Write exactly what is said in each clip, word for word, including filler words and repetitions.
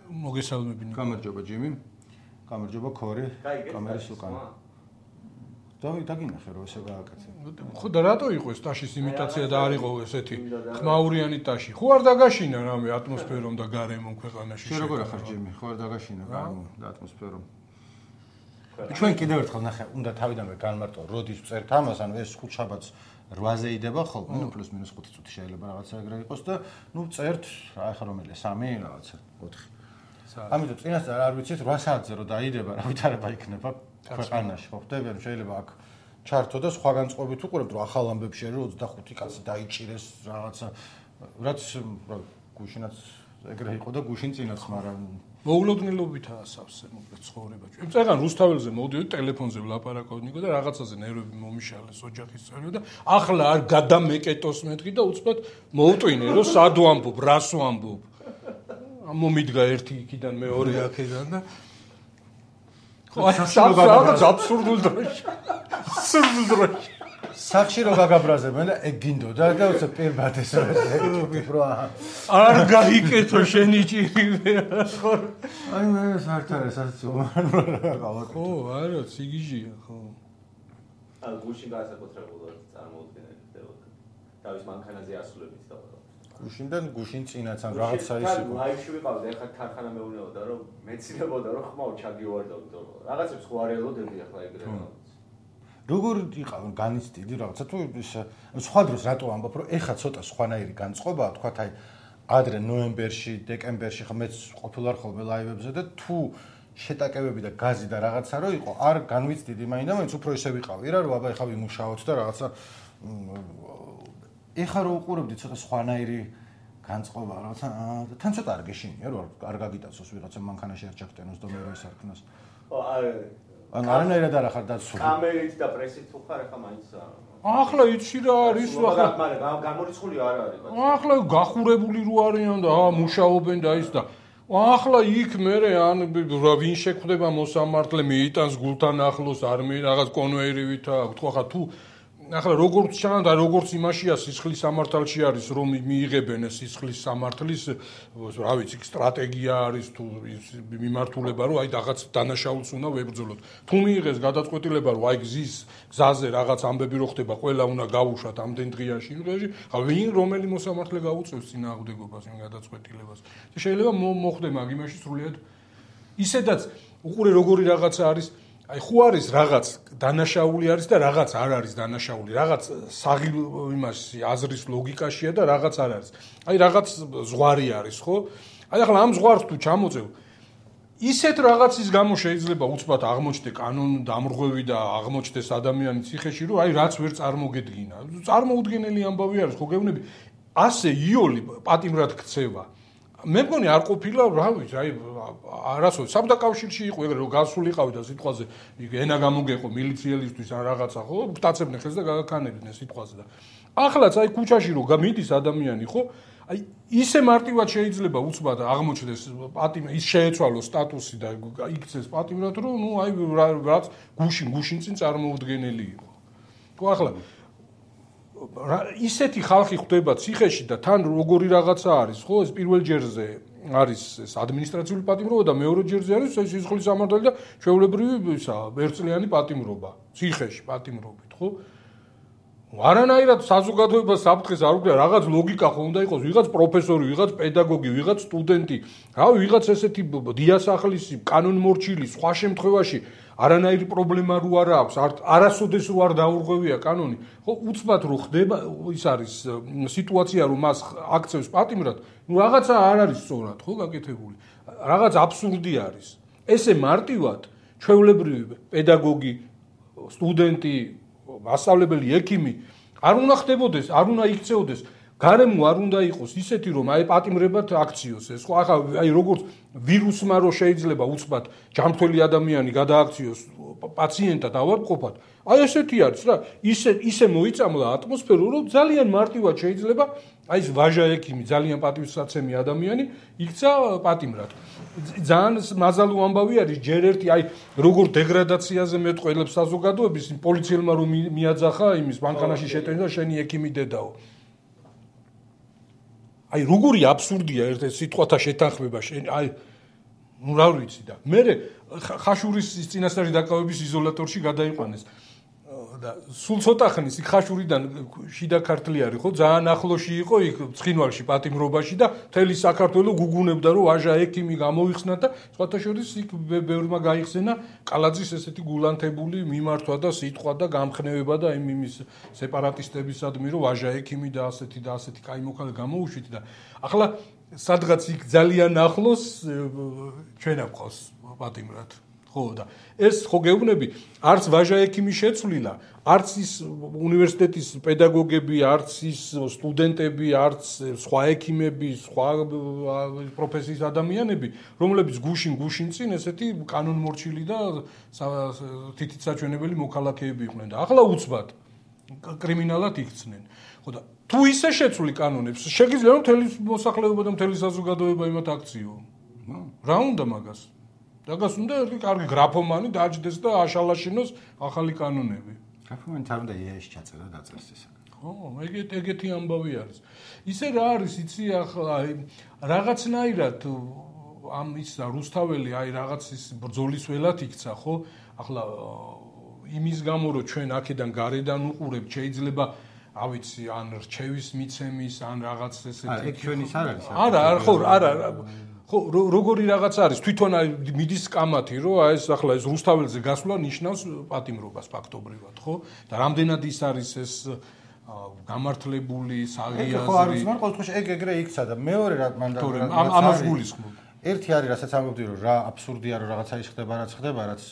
მოგესალმებინო. გამარჯობა ჯიმი. გამარჯობა ქორი. კამერის უკან. დავი დაგინახე რომ ესე გააკეთე. ხო და რატო იყო ეს ტაშის იმიტაცია და არ იყო ესეთი ხმაურიანი ტაში? ხო არ დაგაშინა რამე ატმოსფერომ და გარემომ ქვეყანაში. შენ როგორ ახარ ჯიმი? ხო არ დაგაშინა გარემომ და ატმოსფერომ. ჩვენ კიდევ ერთხელ ნახე, უნდა თავიდანვე განმარტო, როდის წერთ ამას, ანუ ეს ხუთშაბათს რვაზე იდება ხოლმე, ნუ პლუს მინუს ხუთი წუთი შეიძლება რაღაცა ეგრე იყოს და ნუ წერთ, რა ხა რომელია, სამი რაღაცა, ოთხი. ამიტომ წინასწარ არ ვიცით რვა საათზე რო დაიდება, რა ვითარება იქნება ქვეყანაში, ხო ხდები, ანუ შეიძლება აქ ჩართო და სხვა განწყობით უყურებთ, რომ ახალ ამბებში არის, რომ ოცდახუთი კაცი დაიჭირეს რაღაცა, რაც გუშინაც ეგრე იყო და გუშინ წინაც, მაგრამ მოულოდნელობითაა სავსე მოკლედ ცხოვრება. წეგან რუსთაველზე მოვდიოდი ტელეფონზე ვლაპარაკობდნიკო და რაღაცაზე ნერვები მომიშალეს ოჯახის წევრები და ახლა არ გადამეკეტოს მეთქი და უცბად მოვტვინე რომ სად ვამბობ, რას ვამბობ. მომიდგა ერთი იქიდან მეორე აქედან და ხო რაღაც აბსურდულ დროში. აბსურდულ დროში. სახში რო გაგაბრაზებენ და ეგ გინდოდა და უცე პირბად ეს რო არ გაიკეთო შენი ჭირი ხო აი მე საერთოდ ესაც უმარ ხო არა ციგიჟია ხო ა გუში გასაკუთრებულად წარმოუდგენელი ხდებოდა თავის მანქანაზე ასულებით და გუშინდან გუშინ წინაც ან რაღაცა ის იყო ლაივში ვიყავდი ახლა ქარხანა მეუბნებოდა რომ მეცინებოდა რომ ხმაო ჩაგივარდავდო რაღაცებს ხო არ ელოდებდი ახლა ეგრე როგორ იყავენ განიცდიდი რაღაცა თუ სხვა დროს რატო ამბობ რომ ეხა ცოტა სხვანაირი განწყობაა თქვათ აი ადრე ნოემბერში დეკემბერში ხა მეც ყოფილვარ ხოლმე ლაივებზე და თუ შეტაკებები და გაზი და რაღაცა რო იყო არ განვიცდიდი მაინდა მაინც უფრო ისე ვიყავი რა რომ აბა ეხა ვიმუშაოთ და რაღაცა ეხა რო უყურებდი ცოტა სხვანაირი განწყობა რაღაცა თან ცოტა არ გეშინია რომ არ გაგიტაცოს ვიღაცა მანქანაში არ ჩაგტენოს და მე რო ისარქნოს ო არ ან არანაირად არ ახარ დაცული. კამერით და პრესით თუ ხარ ახლა მაინც ახლა იცი რა არის ახლა მაგრამ გამორიცხული არ არის. ახლა გახურებული რო არიან და აა მუშაობენ და ის და ახლა იქ მე ან ვინ შეხვდება მოსამართლე მიიტანს გულთან ახლოს არ მე რაღაც კონვეირივით აქვს ხო ახლა თუ ახლა როგორც ჩანდა და როგორც იმაშია სისხლის სამართალში არის რომ მიიღებენ სისხლის სამართლის რა ვიცი სტრატეგია არის თუ მიმართულება რომ აი რაღაც დანაშაულს უნდა ვებრძოლოთ თუ მიიღეს გადაწყვეტილება რომ აი გზის გზაზე რაღაც ამბები რო ხდება ყველა უნდა გავუშვათ ამდენ დღეაში იმღეში ხა ვინ რომელი მოსამართლე გაუწევს წინააღმდეგობას იმ გადაწყვეტილებას შეიძლება მოხდე მაგ იმაში სრულიად ისედაც უყურე როგორი რაღაცა არის აი ხო არის რაღაც დანაშაული არის და რაღაც არ არის დანაშაული რაღაც საღი იმაში აზრის ლოგიკაშია და რაღაც არ არის აი რაღაც ზღვარი არის ხო აი ახლა ამ ზღვარს თუ ჩამოწევ ისეთ რაღაცის გამო შეიძლება უცბად აღმოჩნდე კანონ დამრღვევი და აღმოჩნდეს ადამიანის ციხეში რომ აი რაც ვერ წარმოგედგინა წარმოუდგენელი ამბავი არის ხო გეუბნები ასე იოლი პატიმრად ქცევა მე მგონი არ ყოფილა რა ვიცი აი არასოდეს საბჭოთა კავშირში იყო ეგრე რომ გასულიყავი და სიტყვაზე ენა გამოგეყო მილიციელისთვის ან რაღაცა ხო გტაცებდნენ ხელს და გაგაქანებდნენ სიტყვაზე და ახლაც აი ქუჩაში რომ მიდის ადამიანი ხო აი ისე მარტივად შეიძლება უცბად აღმოჩნდეს პატიმ ის შეეცვალოს სტატუსი და იქცეს პატიმრად რომ ნუ აი რაც გუშინ გუშინ წინ წარმოუდგენელი იყო ხო ახლა ისეთი ხალხი ხდება ციხეში და თან როგორი რაღაცა არის ხო ეს პირველ ჯერზე არის ეს ადმინისტრაციული პატიმრობა და მეორე ჯერზე არის ეს სისხლის სამართალი და ჩვეულებრივი ისა ერთწლიანი პატიმრობა ციხეში პატიმრობით ხო არანაირად საზოგადოება საფრთხეს არ უქმნა რაღაც ლოგიკა ხო უნდა იყოს ვიღაც პროფესორი ვიღაც პედაგოგი ვიღაც სტუდენტი რავი ვიღაც ესეთი დიასახლისი კანონმორჩილი სხვა შემთხვევაში არანაირი პრობლემა რო არ აქვს არასოდეს რო არ დაურღვევია კანონი ხო უცბად რო ხდება ის არის სიტუაცია რომ მას აქცევს პატიმრად ნუ რაღაცა არ არის სწორად ხო გაკეთებული რაღაც აბსურდი არის ესე მარტივად ჩვეულებრივი პედაგოგი სტუდენტი მასწავლებელი ექიმი არ უნდა ხდებოდეს არ უნდა იქცეოდეს გარემო არ უნდა იყოს ისეთი რომ აი პატიმრებად აქციოს ეს ხო ახლა აი როგორც ვირუსმა რო შეიძლება უცბად ჯანმრთელი ადამიანი გადააქციოს პაციენტად ავადმყოფად აი ესეთი არის რა ისე ისე მოიწამლა ატმოსფერო რომ ძალიან მარტივად შეიძლება აი ეს ვაჟა ექიმი ძალიან პატივსაცემი ადამიანი იქცა პატიმრად ძალიან მაზალო ამბავი არის ჯერ ერთი აი როგორ დეგრადაციაზე მეტყველებს საზოგადოების პოლიციელმა რომ მიაძახა იმის მანქანაში შეტენა შენი ექიმი დედაო აი როგორი აბსურდია ერთ-ერთ სიტყვათა შეთანხმება აი ნუ რა ვიცი და მე ხაშურის წინასწარი დაკავების იზოლატორში გადაიყვანეს და სულ ცოტა ხნის იქ ხაშურიდან შიდა ქართლი არის ხო ძალიან ახლოში იყო იქ ცხინვალში პატიმრობაში და მთელი საქართველო გუგუნებდა რომ ვაჟა ექიმი გამოიხსნა და სხვათა შორის იქ ბევრმა გაიხსენა კალაძის ესეთი გულანთებული მიმართვა და სიტყვა და გამხნევება და იმ იმის სეპარატისტებისადმი რომ ვაჟა ექიმი და ასეთი და ასეთი კაი მოქალაქე გამოუშვით და ახლა სადღაც იქ ძალიან ახლოს ჩვენ აქვს პატიმრად ხო და ეს ხო გეუბნები არც ვაჟა ექიმი შეცვლილა არც ის უნივერსიტეტის პედაგოგები არც ის სტუდენტები არც სხვა ექიმები სხვა პროფესიის ადამიანები რომლებიც გუშინ გუშინ წინ ესეთი კანონმორჩილი და თითით საჩვენებელი მოქალაქეები იყვნენ და ახლა უცბად კრიმინალად იქცნენ ხო და თუ ისე შეცვლი კანონებს შეგიძლია რომ მთელი მოსახლეობა და მთელი საზოგადოება იმათ აქციო რა უნდა მაგას დაგას უნდა ერთი კარგი გრაფომანი დაჯდეს და აშალაშინოს ახალი კანონები. გრაფომანი თან უნდა იეში ჩაწერა და დაწერს ეს. ხო, ეგეთ ეგეთი ამბავი არის. ისე რა არის, იცი ახლა რაღაცნაირად ამ ის რუსთაველი აი რაღაც ის ბრძოლის ველად იქცა, ხო? ახლა იმის გამო რომ ჩვენ აქედან გარედან უყურებთ, შეიძლება ავიცი ან რჩევის მიცემის ან რაღაც ესეთი ეგ ჩვენის არ არის. არა, ხო, არა ხო როგორი რაღაც არის თვითონ მიდის კამათი რომ აი ეს ახლა ეს რუსთაველზე გასვლა ნიშნავს პატიმრობას ფაქტობრივად ხო და რამდენად ის არის ეს გამართლებული საღიაზრი ხო არის მაგრამ ყოველ შემთხვევაში ეგ ეგრე იქცა და მეორე რა მან და ამას გულისხმობ ერთი არის რასაც ამბობდი რომ რა აბსურდია რომ რაღაცა ის ხდება რაც ხდება რაც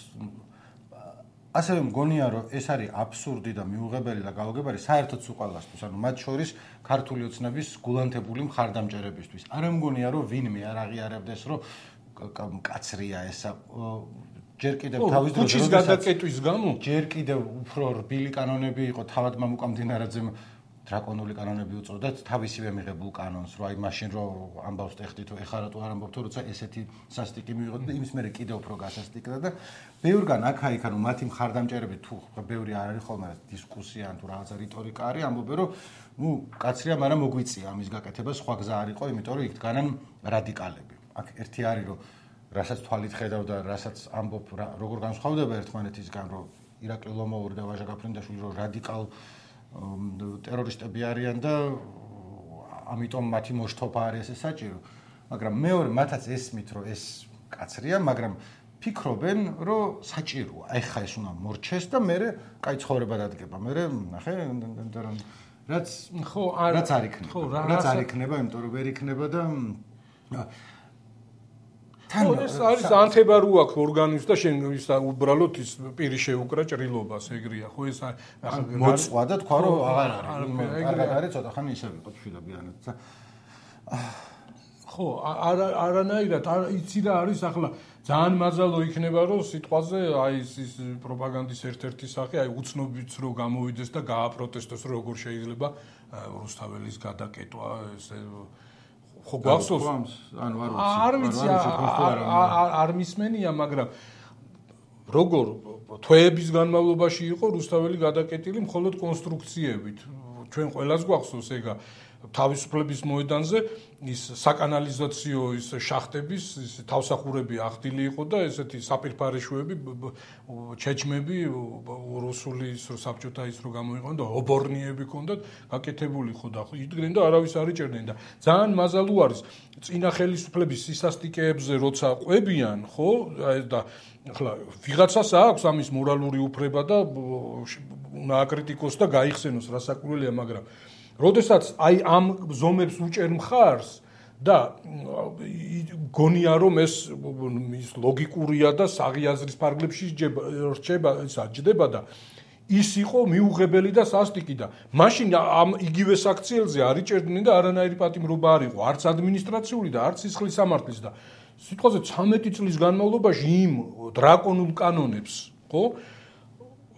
ასევე მგონია რომ ეს არის აბსურდი და მიუღებელი და გაუგებარი საერთოდ უყალასთვის ანუ მათ შორის ქართული ოცნების გულანთებული მხარდამჭერებისთვის არა მგონია რომ ვინმე არ აღიარებდეს რომ კაცრია ესა ჯერ კიდევ თავის დროზე ქუჩის გადაკეტვის გამო ჯერ კიდევ უფრო რბილი კანონები იყო თავად მამუკა მდინარაძემ დრაკონული კანონები უწოდათ თავისივე მიღებულ კანონს რომ აი მაშინ რომ ამბავს ტეხტი თუ ეხლა რატო არ ამბობთ როცა ესეთი სასტიკი მიიღოთ და იმის მერე კიდევ უფრო გასასტიკდა და ბევრგან აქა-იქ ანუ მათი მხარდამჭერები თუ ბევრი არ არის ხოლმე დისკუსია ან თუ რაღაცა რიტორიკა არის ამბობენ რომ ნუ კაცრია მაგრამ მოგვიწია ამის გაკეთება სხვა გზა არ იყო იმიტომ რომ იქ დგანან რადიკალები აქ ერთი არის რომ რასაც თვალით ხედავ და რასაც ამბობ როგორ განსხვავდება ერთმანეთისგან რომ ირაკლი ლომოვური და ვაჟა გაფრინდაშვილი რომ რადიკალ ტერორისტები არიან და ამიტომ მათი მოშთოფა არის ეს საჭირო მაგრამ მეორე მათაც ესმით რომ ეს კაცრია მაგრამ ფიქრობენ რომ საჭიროა აი ხა ეს უნდა მორჩეს და მე კაი ცხოვრება დადგება მე ნახე რაც ხო რაც არ იქნება რაც არ იქნება იმიტომ რომ ვერ იქნება და ხო ეს არის ანთებარო აქვს ორგანიზმს და შენ ის უბრალოდ ის პირი შეუკრა ჭრილობას ეგრეა ხო ეს მოწვა და თქვა რომ აღარ არის კარგად არის ცოტა ხანი ისე ვიყო შვილებიანად ხო არა არანაირად იცი რა არის ახლა ძალიან მაზალო იქნება რომ სიტყვაზე აი ის პროპაგანდის ერთ-ერთი სახე აი უცნობიც რომ გამოვიდეს და გააპროტესტოს რომ როგორ შეიძლება რუსთაველის გადაკეტვა ესე ხო გვახსოვს ანუ არ ვიცი არ მისმენია მაგრამ როგორ თვეების განმავლობაში იყო რუსთაველი გადაკეტილი მხოლოდ კონსტრუქციებით ჩვენ ყველას გვახსოვს ეგა თავისუფლების მოედანზე ის საკანალიზაციო ის შახტების ის თავსახურები ახდილი იყო და ესეთი საპირფარეშუები ჩეჩმები რუსული ის საბჭოთა ის რო გამოიყო და ობორნიები ქონდათ გაკეთებული ხო და იდგნენ და არავის არ იჭერდნენ და ძალიან მაზალო არის წინა ხელისუფლების სისასტიკეებზე როცა ყვებიან ხო და ახლა ვიღაცას აქვს ამის მორალური უფლება და უნდა აკრიტიკოს და გაიხსენოს რასაკვირველია მაგრამ როდესაც აი ამ ზომებს უჭერ მხარს და გონია რომ ეს ის ლოგიკურია და საღიაზრის ფარგლებში რჩება ისა ჯდება და ის იყო მიუღებელი და სასტიკი და მაშინ ამ იგივე საქციელზე არ იჭერდნენ და არანაირი პატიმრობა არ იყო არც ადმინისტრაციული და არც სისხლის სამართლის და სიტყვაზე ცამეტი წლის განმავლობაში იმ დრაკონულ კანონებს ხო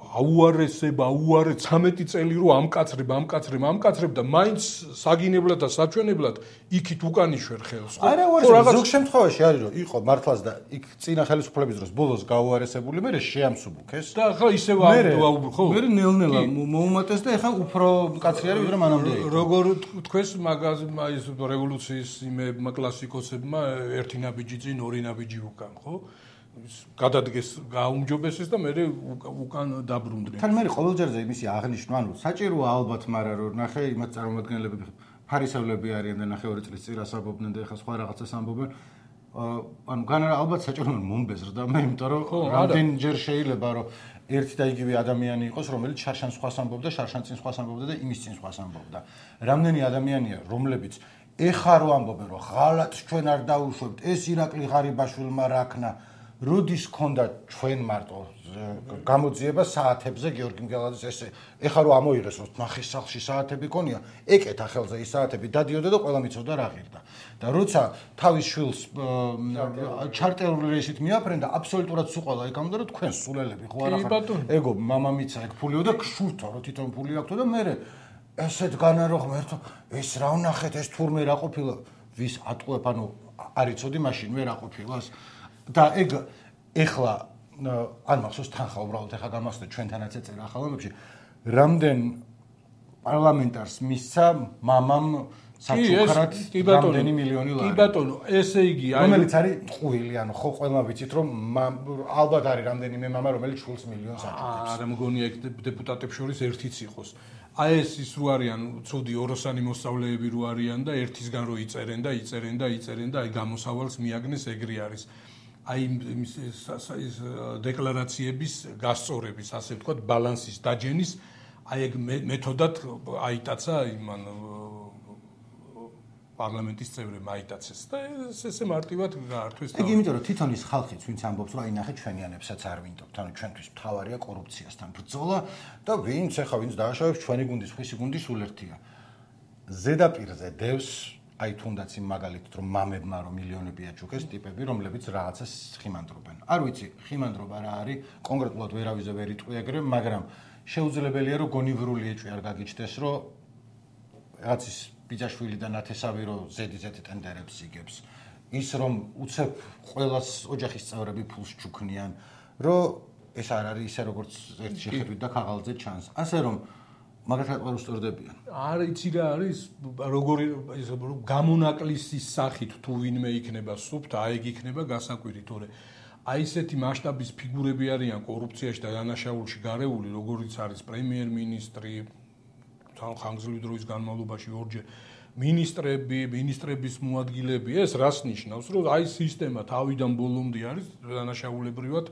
აუარესება, აუარე ცამეტი წელი რო ამკაცრებ, ამკაცრებ, ამკაცრებ და მაინც საგინებლად და საჩვენებლად იქით უკან იშვერ ხელს. არა, უარესება ზოგ შემთხვევაში არის რომ იყო მართლაც და იქ წინა ხელისუფლების დროს ბოლოს გაუარესებული, მე შეამსუბუქეს. და ახლა ისევ აუბრ, ხო? მე ნელ-ნელა მოუმატეს და ახლა უფრო მკაცრი არის ვიდრე მანამდე იყო. როგორ თქვეს მაგაზე ის რევოლუციის იმებმა კლასიკოსებმა ერთი ნაბიჯი წინ ორი ნაბიჯი უკან, ხო? გადადგეს გაუმჯობესეს და მე უკან დაბრუნდნენ. თან მე ყოველჯერზე იმისი აღნიშნვა, ანუ საჭიროა ალბათ, მაგრამ რომ ნახე იმათ წარმომადგენლები ფარისევლები არიან და ნახე ორი წლის წინ ასაბობდნენ და ეხლა სხვა რაღაცას ამბობენ. ანუ განარა ალბათ საჭიროა მომბეზრდა მე, იმიტომ რომ რამდენჯერ შეიძლება რომ ერთი და იგივე ადამიანი იყოს, რომელიც შარშან სხვას ამბობდა, შარშან წინ სხვას ამბობდა და იმის წინ სხვას ამბობდა. რამდენი ადამიანია, რომლებიც ეხა რო ამბობენ, რომ ღალატს ჩვენ არ დაუშვებთ, ეს ირაკლი ღარიბაშვილმა რაქნა როდის ქონდა ჩვენ მარტო გამოძიება საათებზე გიორგი მგელაძის ესე ეხა რომ ამოიღეს რომ ნახეს სახლში საათები ქონია ეკეთა ხელზე ის საათები დადიოდა და ყველა მიცოდა რა ღირდა და როცა თავის შვილს ჩარტერული რეისით მიაფრენდა აბსოლუტურად სულ ყველა ეკამდა რომ თქვენ სულელები ხო არა ხარ ეგო მამამიცა ეგ ფულიო და გშურთო რომ თვითონ ფული აქვს და მე ესეთ განა რო ღმერთო ეს რა ვნახეთ ეს თურმე რა ყოფილა ვის ატყუებ ანუ არიცოდი მაშინ მე რა ყოფილას და ეგ ეხლა არ მახსოვს თანხა უბრალოდ ეხლა გამახსოვდა ჩვენთანაც ეწერა ახალამებში რამდენ პარლამენტარს მისცა მამამ საჩუქრად რამდენი მილიონი ლარი კი ბატონო ესე იგი რომელიც არის ტყუილი ანუ ხო ყველა ვიცით რომ ალბათ არის რამდენიმე მამა რომელიც შულს მილიონს აჭირებს არა მგონია ეგ დეპუტატებს შორის ერთიც იყოს აი ეს ის რო არიან ცუდი ოროსანი მოსწავლეები რო არიან და ერთისგან რო იწერენ და იწერენ და იწერენ და აი გამოსავალს მიაგნეს ეგრე არის აი ის დეკლარაციების გასწორების, ასე ვთქვათ, ბალანსის დაჯენის, აი ეგ მეთოდად აიტაცა იმან პარლამენტის წევრებმა აიტაცეს და ესე მარტივად გაართვეს. ეგ იმიტომ რომ თვითონ ის ხალხიც ვინც ამბობს რომ აი ნახე ჩვენიანებსაც არ ვინდობთ, ანუ ჩვენთვის მთავარია კორუფციასთან ბრძოლა და ვინც ახლა ვინც დააშავებს ჩვენი გუნდის ხვისი გუნდი სულ ერთია. ზედაპირზე დევს აი თუნდაც იმ მაგალითად რომ მამებმა რომ მილიონები აჩუქეს ტიპები რომლებიც რაღაცას ხიმანდრობენ. არ ვიცი, ხიმანდრობა რა არის, კონკრეტულად ვერავიზე ვერ იტყვი ეგრე, მაგრამ შეუძლებელია რომ გონივრული ეჭვი არ გაგიჩნდეს, რომ რაღაც ის ბიძაშვილი და ნათესავი რომ ზედი-ზედი ტენდერებს იგებს. ის რომ უცებ ყველას ოჯახის წევრები ფულს ჩუქნიან, რომ ეს არ არის ისე როგორც ერთ შეხედვით და ქაღალდზე ჩანს. ასე რომ მაგათაც არ უსწორდებიან. არ იცი რა არის, როგორი გამონაკლისის სახით თუ ვინმე იქნება სუფთა, აი ეგ იქნება გასაკვირი, თორე აი ესეთი მასშტაბის ფიგურები არიან კორუფციაში და დანაშაულში გარეული, როგორიც არის პრემიერ-მინისტრი, ხანგრძლივი დროის განმავლობაში ორჯერ მინისტრები, მინისტრების მოადგილეები, ეს რას ნიშნავს, რომ აი სისტემა თავიდან ბოლომდე არის დანაშაულებრივად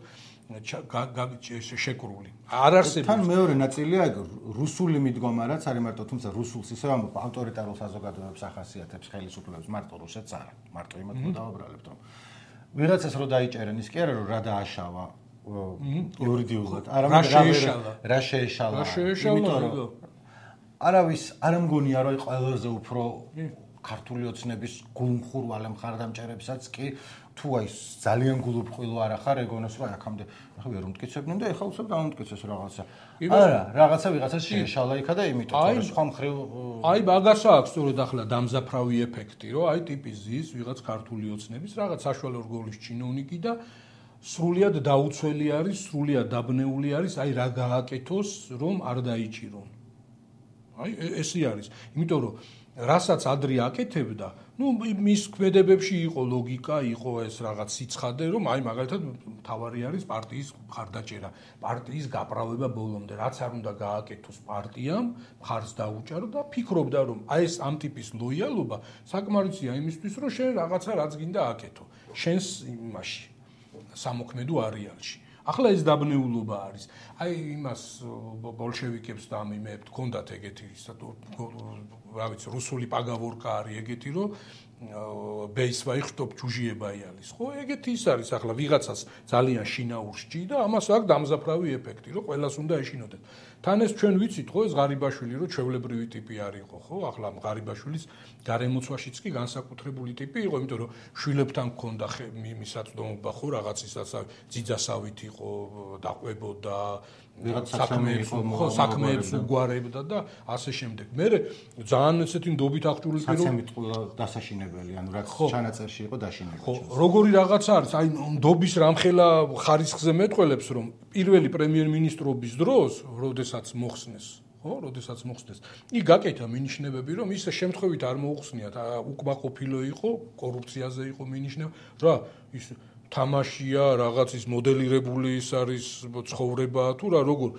შეკრული. არ არსებობს. თან მეორე ნაწილია ეგ რუსული მიდგომა რაც არის მარტო თუმცა რუსულს ისევ ამბობ ავტორიტარულ საზოგადოებებს ახასიათებს ხელისუფლებას მარტო რუსეთს არა. მარტო იმათ დავაბრალებთ რომ ვიღაცას რო დაიჭერენ ის კი არა რომ რა დააშავა იურიდიულად. არამედ რა შეეშალა. რა შეეშალა. არავის არ მგონია რომ ყველაზე უფრო ქართული ოცნების გულმხურვალე მხარდამჭერებსაც კი თუ აი ძალიან გულუბრყვილო არ ახარ ეგონოს რომ აქამდე ახლა ვერ უმტკიცებდნენ და ეხლა უცებ დაუმტკიცეს რაღაცა. არა, რაღაცა ვიღაცას შეეშალა იქა და იმიტომ რომ სხვა მხრივ აი მაგასა აქვს სწორედ ახლა დამზაფრავი ეფექტი, რომ აი ტიპი ზის ვიღაც ქართული ოცნების რაღაც საშუალო რგოლის ჩინოვნიკი და სრულიად დაუცველი არის, სრულიად დაბნეული არის, აი რა გააკეთოს, რომ არ დაიჭირონ. აი ესე არის. იმიტომ რომ რასაც ადრე აკეთებდა, ну მის ქმედებებში იყო ლოგიკა, იყო ეს რაღაც სიცხადე, რომ აი მაგალითად თავარი არის პარტიის მხარდაჭერა, პარტიის გაправება ბოლომდე, რაც არ უნდა გააკეთოს პარტიამ, მხარს დაუჭარო და ფიქრობდა, რომ აი ეს ამ ტიპის ლოიალობა საკმარისია იმისთვის, რომ შენ რაღაცა რაც გინდა აკეთო, შენს იმაში სამოქმედო არეალში. ახლა ეს დაბნეულობა არის. აი იმას ბოლშევიკებს და ამ იმეებს ჰქონდათ ეგეთი რა ვიცი, რუსული პაგავორკა არის ეგეთი, რომ ბეისვაი ხტობ ჩუჟიებაიალის. ხო, ეგეთი ის არის ახლა ვიღაცას ძალიან შინაურს ჭი და ამას აქვს დამზაფრავი ეფექტი, რომ ყველას უნდა ეშინოდეთ. თან ეს ჩვენ ვიცით, ხო, ეს ღარიბაშვილი, რომ ჩვეულებრივი ტიპი არისო, ხო? ახლა ღარიბაშვილის გარემოცვაშიც კი განსაკუთრებული ტიპი იყო, იმიტომ რომ შვილებთან ჰქონდა მისაწვდომობა, ხო, რაღაც ისაც ძიძასავით იყო, დაყვებოდა, საქმეებს უგვარებდა და ასე შემდეგ. მე ძალიან ესეთი ნდობით აღჭურვილი პირო საცემით ყველა დასაშინებელი, ანუ რაც ჩანაწერში იყო დაშინებული. ხო, როგორი რაღაცა არის, აი ნდობის რამხელა ხარისხზე მეტყველებს, რომ პირველი პრემიერ-მინისტრობის დროს, როდესაც მოხსნეს, ხო, როდესაც მოხსნეს, იქ გაკეთა მინიშნებები, რომ ის შემთხვევით არ მოუხსნიათ, უკმაყოფილო იყო, კორუფციაზე იყო მინიშნება, რა, ის თამაშია, რაღაც ის მოდელირებული ის არის ცხოვრება თუ რა როგორ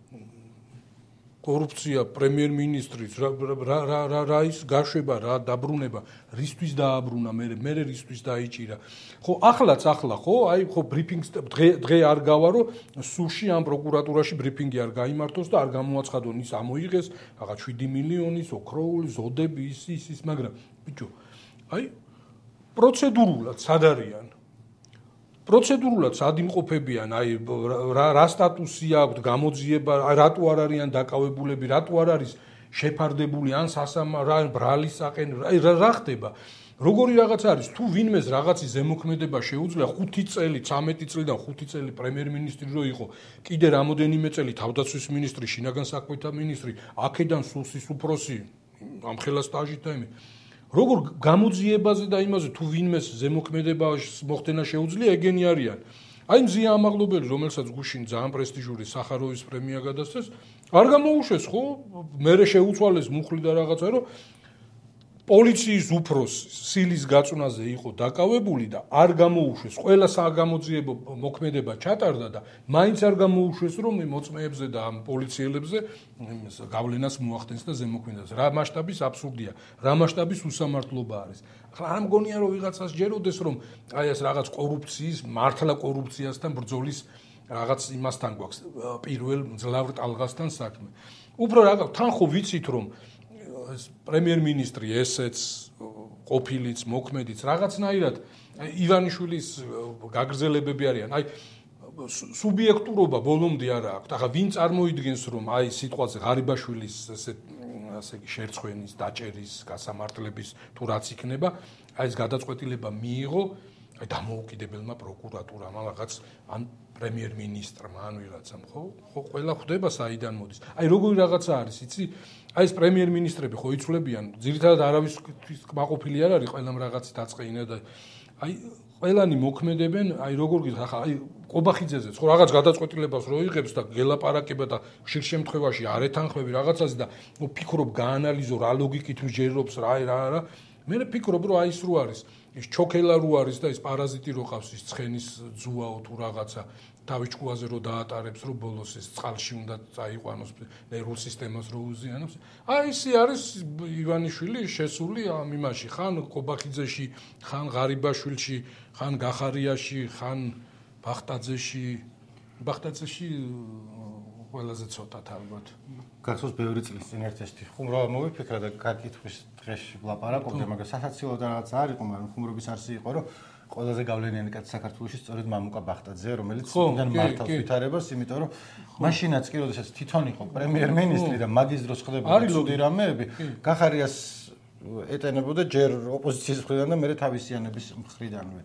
კორუფცია პრემიერ-მინისტრის რა რა რა რა ის გაშვება რა დაბრუნება რისთვის დააბრუნა მე მე რისთვის დაიჭირა ხო ახლაც ახლა ხო აი ხო ბრიფინგს დღე დღე არ გავარო სუში ამ პროკურატურაში ბრიფინგი არ გაიმართოს და არ გამოაცხადონ ის ამოიღეს რაღაც შვიდი მილიონის ოქროული ზოდები ის ის ის მაგრამ ბიჭო აი პროცედურულად სად არიან პროცედურულად სად იმყოფებიან, აი რა სტატუსი აქვს, გამოძიება, რატო არ არიან დაკავებულები, რატო არ არის შეფარდებული ან სასამართლო ბრალის საყენ, აი რა ხდება? როგორი რაღაც არის, თუ ვინმეს რაღაცის ზემოქმედება შეუძლია ხუთი წელი, ცამეტი წლიდან ხუთი წელი პრემიერ-მინისტრი რო იყო, კიდე რამოდენიმე წელი თავდაცვის მინისტრი, შინაგან საქმეთა მინისტრი, აქედან სუსის უფროსი, ამხელა სტაჟით და იმე როგორ გამოძიებაზე და იმაზე თუ ვინმეს ზემოქმედება მოხდენა შეუძლია ეგენი არიან. აი მზია ამაღლობელი, რომელსაც გუშინ ძალიან პრესტიჟური სახაროვის პრემია გადასცეს, არ გამოუშვეს ხო? მერე შეუცვალეს მუხლი და რაღაცა, რომ პოლიციის უფროსი სილის გაწვნაზე იყო დაკავებული და არ გამოუშვეს. ყველა საგამოძიებო მოქმედება ჩატარდა და მაინც არ გამოუშვეს, რომ მოწმეებზე და ამ პოლიციელებზე გავლენას მოახდენს და ზემოქმედებას. რა მასშტაბის აბსურდია, რა მასშტაბის უსამართლობა არის. ახლა არ მგონია რომ ვიღაცას ჯეროდეს რომ აი ეს რაღაც კორუფციის, მართლა კორუფციასთან ბრძოლის რაღაც იმასთან გვაქვს პირველ მძლავრ ტალღასთან საქმე. უფრო რაღაც თან ხო ვიცით რომ პრემიერ-მინისტრი ესეც ყოფილიც მოქმედიც რაღაცნაირად ივანიშვილის გაგრძელებები არიან. აი სუბიექტურობა ბოლომდე არ აქვს. ახლა ვინ წარმოიდგენს რომ აი სიტყვაზე ღარიბაშვილის ესე ასე იგი შერცხვენის, დაჭერის, გასამართლების თუ რაც იქნება, აი ეს გადაწყვეტილება მიიღო აი დამოუკიდებელმა პროკურატურამ რაღაც ან პრემიერ-მინისტრმა ან ვიღაცამ ხო? ხო ყველა ხვდება საიდან მოდის. აი როგორი რაღაცა არის, იცი? აი ეს პრემიერ-მინისტრები ხო იცვლებიან, ძირითადად არავისთვის კმაყოფილი არ არის, ყველამ რაღაცი დაწყეინა და აი ყველანი მოქმედებენ, აი როგორ გიხარ, ახლა აი ყობახიძეზეც ხო რაღაც გადაწყვეტილებას რო იღებს და გელაპარაკება და ხშირ შემთხვევაში არ ეთანხმები რაღაცას და ფიქრობ გაანალიზო რა ლოგიკით მსჯერობს რა რა რა მე ფიქრობ რომ აი ის რო არის ის ჩოქელა რო არის და ის პარაზიტი რო ყავს ის ცხენის ძუაო თუ რაღაცა თავის ჭკუაზე რო დაატარებს რო ბოლოს ეს წყალში უნდა წაიყვანოს ნერვულ სისტემას რო უზიანოს აი ისი არის ივანიშვილი შესული ამ იმაში ხან ყობახიძეში ხან ღარიბაშვილში ხან გახარიაში ხან ბახტაძეში ბახტაძეში ყველაზე ცოტათ ალბათ გახსოვს ბევრი წლის წინ ერთ-ერთი ხუმრობა მოვიფიქრა და კითხვის დღეში ვლაპარაკობდი მაგრამ სასაცილო და რაღაც არ იყო მაგრამ ხუმრობის არსი იყო რომ ყველაზე გავლენიანი კაცი საქართველოში სწორედ მამუკა ბახტაძეა რომელიც იმდან მართავს ვითარებას იმიტომ რომ მაშინაც კი როდესაც თვითონ იყო პრემიერ-მინისტრი და მაგის დროს ხდებოდა ცუდი რამეები გახარიას ეტენებოდა ჯერ ოპოზიციის მხრიდან და მეორე თავისიანების მხრიდანვე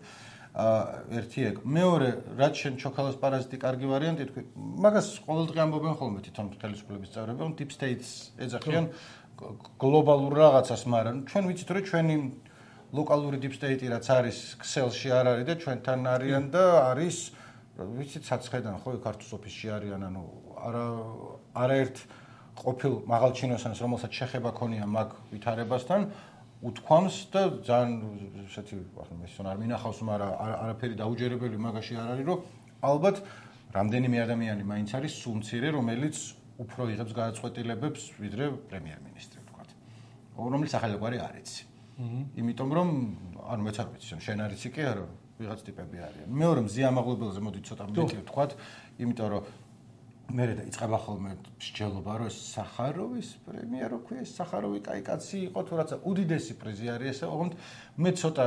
ერთი ეგ მეორე რაც შენ ჩოქალას პარაზიტი კარგი ვარიანტი თქვი მაგას ყოველდღე ამბობენ ხოლმე თვითონ ხელისუფლების წევრები რომ deep states ეძახიან გლობალურ რაღაცას მაგრამ ჩვენ ვიცით რომ ჩვენი ლოკალური deep state რაც არის ქსელში არ არის და ჩვენთან არიან და არის ვიცით საცხედან ხო ქართულ ოფისში არიან ანუ არა არაერთ ყოფილ მაღალჩინოსანს რომელსაც შეხება ქონია მაგ ვითარებასთან უთქვამს და ძალიან ესეთი ახლა მესონ არ მინახავს მაგრამ არაფერი დაუჯერებელი მაგაში არ არის რომ ალბათ რამდენიმე ადამიანი მაინც არის სულმცირე რომელიც უფრო იღებს გადაწყვეტილებებს ვიდრე პრემიერ-მინისტრი ვთქვათ რომელიც ახალგვარი არ იცი იმიტომ რომ არ მეც არ ვიცი შენ არ იცი კი არა ვიღაც ტიპები არიან მეორე მზია ამაღლებელზე მოდი ცოტა მეტი ვთქვათ იმიტომ რომ მე და იწყება ხოლმე მსჯელობა რომ სახაროვის პრემია რო ქვია სახაროვი კაი კაცი იყო თუ რაცა უდიდესი პრიზი არის ესე ოღონდ მე ცოტა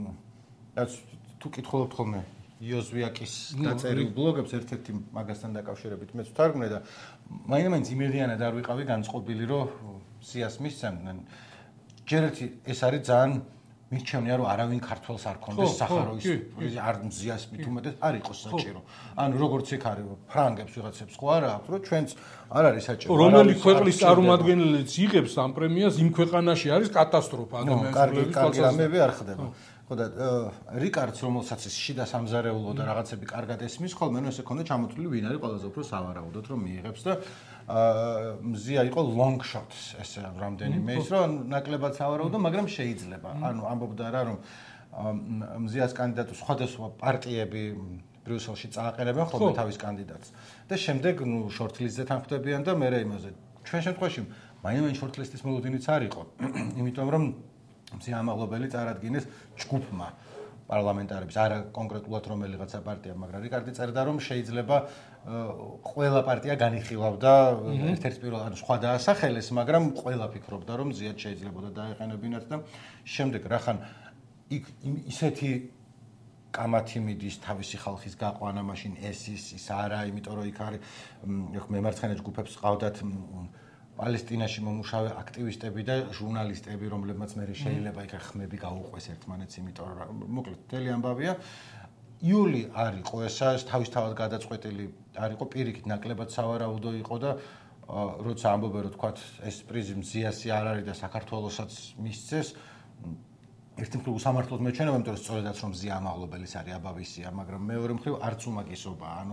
თუ კითხულობთ ხოლმე იოზვიაკის დაწერილ ბლოგებს ერთ-ერთი მაგასთან დაკავშირებით მეც ვთარგმნე და მაინც იმედიანად არ ვიყავი განწყობილი რომ სიას მისცემდნენ ჯერ ერთი ეს არის ძალიან მიჩემნია რომ არავინ ქართველს არ ქონდეს სახაროვის პრიზი არ მზიას მithumetes არ იყოს საჭირო. ანუ როგორც იქ არის ფრანგებს ვიღაცებს ხო არა აქვს რომ ჩვენც არ არის საჭირო. რომელი ქვეყნის წარმომადგენელიც იღებს ამ პრემიას იმ ქვეყანაში არის კატასტროფა ადამიანის კულტურის პროგრამები არ ხდება. ხო და რიკარდს რომელსაც ის შიდა სამზარეულო და რაღაცები კარგად ესმის ხოლმე ნუ ესე ქონდა ჩამოთვლილი ვინ არის ყველაზე უფრო სავარაუდოდ რომ მიიღებს და მზია იყო long shots ესე რამდენიმე ის რომ ნაკლებად სავარაუდო მაგრამ შეიძლება ანუ ამბობდა რა რომ მზიას კანდიდატს სხვადასხვა პარტიები ბრიუსელში წააყენებენ ხოლმე თავის კანდიდატს და შემდეგ ნუ შორტლისტზე თანხმდებიან და მე იმაზე ჩვენ შემთხვევაში მაინც შორტლისტის მოლოდინიც არ იყო იმიტომ რომ მზია ამაღლობელი წარადგინეს ჯგუფმა პარლამენტარების არა კონკრეტულად რომელიღაცა პარტია მაგრამ რიკარდი წერდა რომ შეიძლება ყველა პარტია განიხილავდა ერთ-ერთ პირველ ანუ სხვა დაასახელეს მაგრამ ყველა ფიქრობდა რომ მზიად შეიძლებოდა დაეყენებინათ და შემდეგ რახან იქ ისეთი კამათი მიდის თავისი ხალხის გაყვანა მაშინ ეს ის ის არა იმიტომ რომ იქ არის მემარცხენე ჯგუფებს ყავდათ პალესტინაში მომუშავე აქტივისტები და ჟურნალისტები, რომლებმაც მე შეიძლება იქ ხმები გაუყვეს ერთმანეთს, იმიტომ რომ მოკლედ მთელი ამბავია. იული არ იყო ესა, თავისთავად გადაწყვეტილი არ იყო, პირიქით ნაკლებად სავარაუდო იყო და როცა ამბობენ რომ თქვათ ეს პრიზი მზიასი არ არის და საქართველოსაც მისცეს, ერთი მხრივ სამართლოდ მეჩვენება, იმიტომ რომ სწორედაც რომ მზია ამაღლობელის არის აბავისია, მაგრამ მეორე მხრივ არც უმაგისობა, ანუ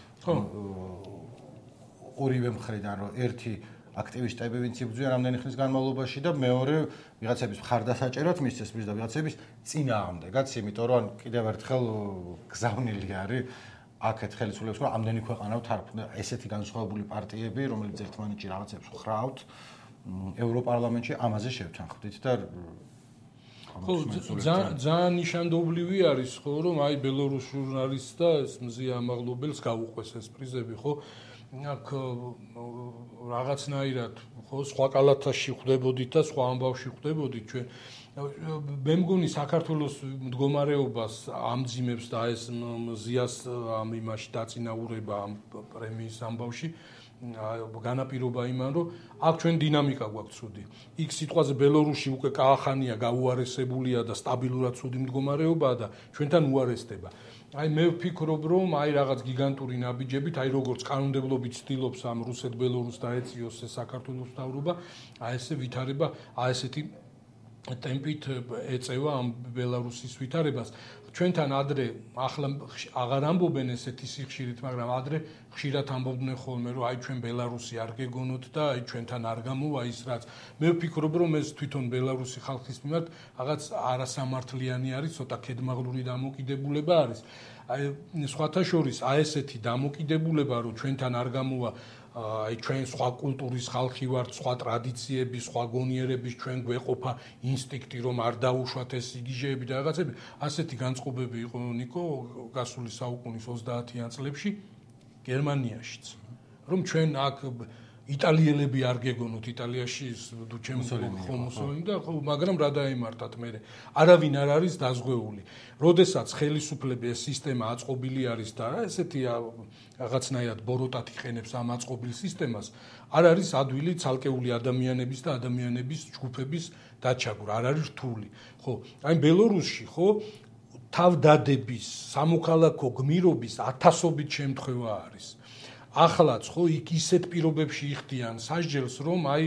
ორივე მხრიდან რომ ერთი აქტივისტები ვინც იბრძვიან რამდენი ხნის განმავლობაში და მეორე ვიღაცების მხარდასაჭერად მისცეს და ვიღაცების წინააღმდეგაც, იმიტომ რომ კიდევ ერთხელ გზავნილი არის აქეთ ხელისუფლებას, რომ ამდენი ქვეყანა თარგმნა ესეთი განსხვავებული პარტიები, რომელიც ერთმანეთში რაღაცებს ხრავთ, ევროპარლამენტში ამაზე შევთანხმდით და ხო ძალიან ნიშანდობლივი არის ხო რომ აი ბელორუს ჟურნალისტს და ეს მზია ამაღლობელს გაუყვეს ეს პრიზები ხო აქ რაღაცნაირად ხო სხვა კალათაში ხვდებოდით და სხვა ამბავში ხვდებოდით ჩვენ მე მგონი საქართველოს მდგომარეობას ამძიმებს და ეს მზიას ამ იმაში დაწინაურება ამ პრემიის ამბავში განაპირობა იმან რომ აქ ჩვენ დინამიკა გვაქვს ცუდი იქ სიტყვაზე ბელორუსში უკვე კაახანია გაუარესებულია და სტაბილურად ცუდი მდგომარეობაა და ჩვენთან უარესდება აი მე ვფიქრობ რომ აი რაღაც გიგანტური ნაბიჯებით აი როგორც კანონმდებლობით ცდილობს ამ რუსეთ-ბელორუსს დაეციოს საქართველოს მთავრობა აი ესე ვითარება აი ესეთი ტემპით ეწევა ამ ბელარუსის ვითარებას ჩვენთან ადრე ახლა აღარ ამბობენ ესეთი სიხშირით მაგრამ ადრე ხშირად ამბობდნენ ხოლმე რომ აი ჩვენ ბელარუსი არ გეგონოთ და აი ჩვენთან არ გამოვა ის რაც მე ვფიქრობ რომ ეს თვითონ ბელარუსი ხალხის მიმართ რაღაც არასამართლიანი არის ცოტა კედმაღლური დამოკიდებულება არის აი სხვათა შორის აი ესეთი დამოკიდებულება რომ ჩვენთან არ გამოვა აი ჩვენ სხვა კულტურის ხალხი ვართ, სხვა ტრადიციების, სხვა გონიერების ჩვენ გვეყოფა ინსტინქტი რომ არ დაუშვათ ეს იგიჟეები და რაღაცები. ასეთი განწყობები იყო ნიკო გასული საუკუნის ოცდაათიან წლებში გერმანიაშიც. რომ ჩვენ აქ იტალიელები არ გეგონოთ იტალიაში დუჩემუსოლინი ხომუსოლინი და ხო მაგრამ რა დაემართათ მე არავინ არ არის დაზღვეული. როდესაც ხელისუფლების ეს სისტემა აწყობილი არის და ესეთი რაღაცნაირად ბოროტად იყენებს ამ აწყობილ სისტემას, არ არის ადვილი ცალკეული ადამიანების და ადამიანების ჯგუფების დაჩაგვრა, არ არის რთული. ხო, აი ბელორუსში ხო თავდადების, სამოქალაქო გმირობის ათასობით შემთხვევა არის. ახლაც ხო იქ ისეთ პირობებში იხდიან სასჯელს რომ აი